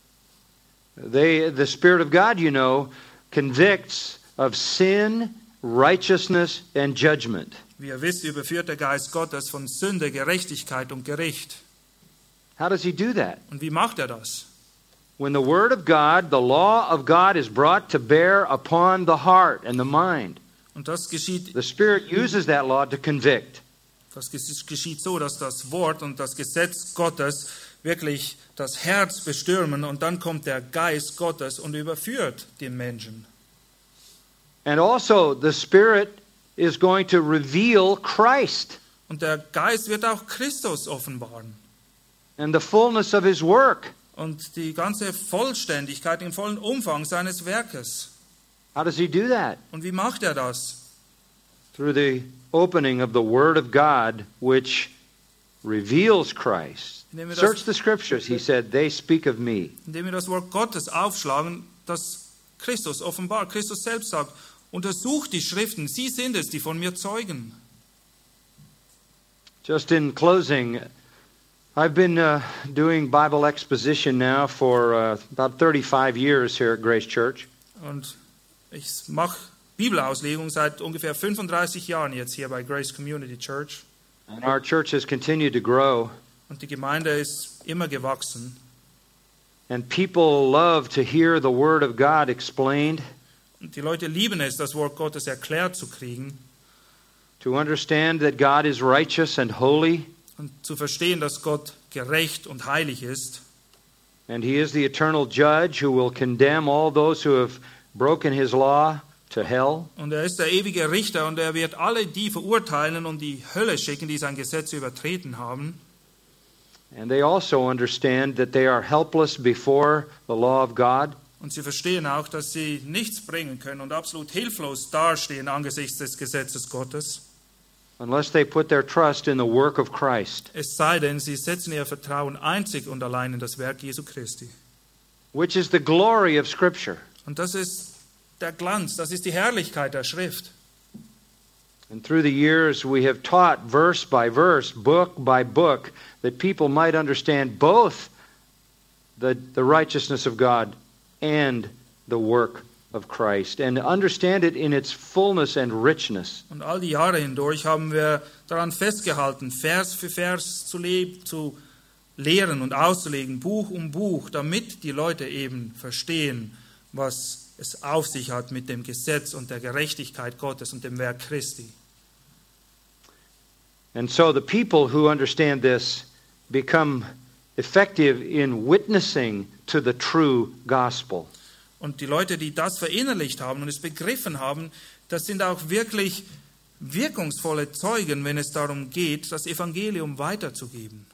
They, the Spirit of God, you know, convicts of sin, righteousness, and judgment. Wie ihr wisst, überführt der Geist Gottes von Sünde, Gerechtigkeit und Gericht. How does he do that? Und wie macht er das? When the Word of God, the law of God, is brought to bear upon the heart and the mind, Und das geschieht, the Spirit uses that law to convict. das geschieht so, dass das Wort und das Gesetz Gottes wirklich das Herz bestürmen und dann kommt der Geist Gottes und überführt den Menschen. And also, the Spirit is going to reveal Christ Und der Geist wird auch Christus offenbaren. and the fullness of his work. Und die ganze Vollständigkeit im vollen Umfang seines Werkes. How does he do that? Und wie macht er das? Through the opening of the Word of God, which reveals Christ. Indem wir das- Search the Scriptures, he said, they speak of me. Indem wir das Wort Gottes aufschlagen, das Christus offenbart. Christus selbst sagt, untersucht die Schriften, sie sind es, die von mir zeugen. Just in closing, I've been uh, doing Bible exposition now for uh, about thirty-five years here at Grace Church. Und ich mache Bibelauslegung seit ungefähr fünfunddreißig Jahren jetzt hier bei Grace Community Church. And our church has continued to grow. Und die Gemeinde ist immer gewachsen. And people love to hear the Word of God explained, Und die Leute lieben es, das Wort Gottes erklärt zu kriegen to understand that God is righteous and holy, und zu verstehen, dass Gott gerecht und heilig ist. and He is the eternal judge who will condemn all those who have broken His law to hell. Und er ist der ewige Richter und er wird alle die verurteilen und die Hölle schicken, die sein Gesetz übertreten haben. And they also understand that they are helpless before the law of God. Und sie verstehen auch, dass sie nichts bringen können und absolut hilflos dastehen angesichts des Gesetzes Gottes. Unless they put their trust in the work of Christ, Es sei denn, sie setzen ihr Vertrauen einzig und allein in das Werk Jesu Christi. which is the glory of Scripture. Und das ist der Glanz, das ist die Herrlichkeit der Schrift. And through the years, we have taught verse by verse, book by book, that people might understand both the, the righteousness of God and the work of Christ, and understand it in its fullness and richness. Und all die Jahre hindurch haben wir daran festgehalten, Vers für Vers zu, leben, zu lehren und auszulegen, Buch um Buch, damit die Leute eben verstehen, was es auf sich hat mit dem Gesetz und der Gerechtigkeit Gottes und dem Werk Christi. And so the people who understand this become effective in witnessing to the true gospel. Und die Leute, die das verinnerlicht haben und es begriffen haben, das sind auch wirklich wirkungsvolle Zeugen, wenn es darum geht, das Evangelium weiterzugeben.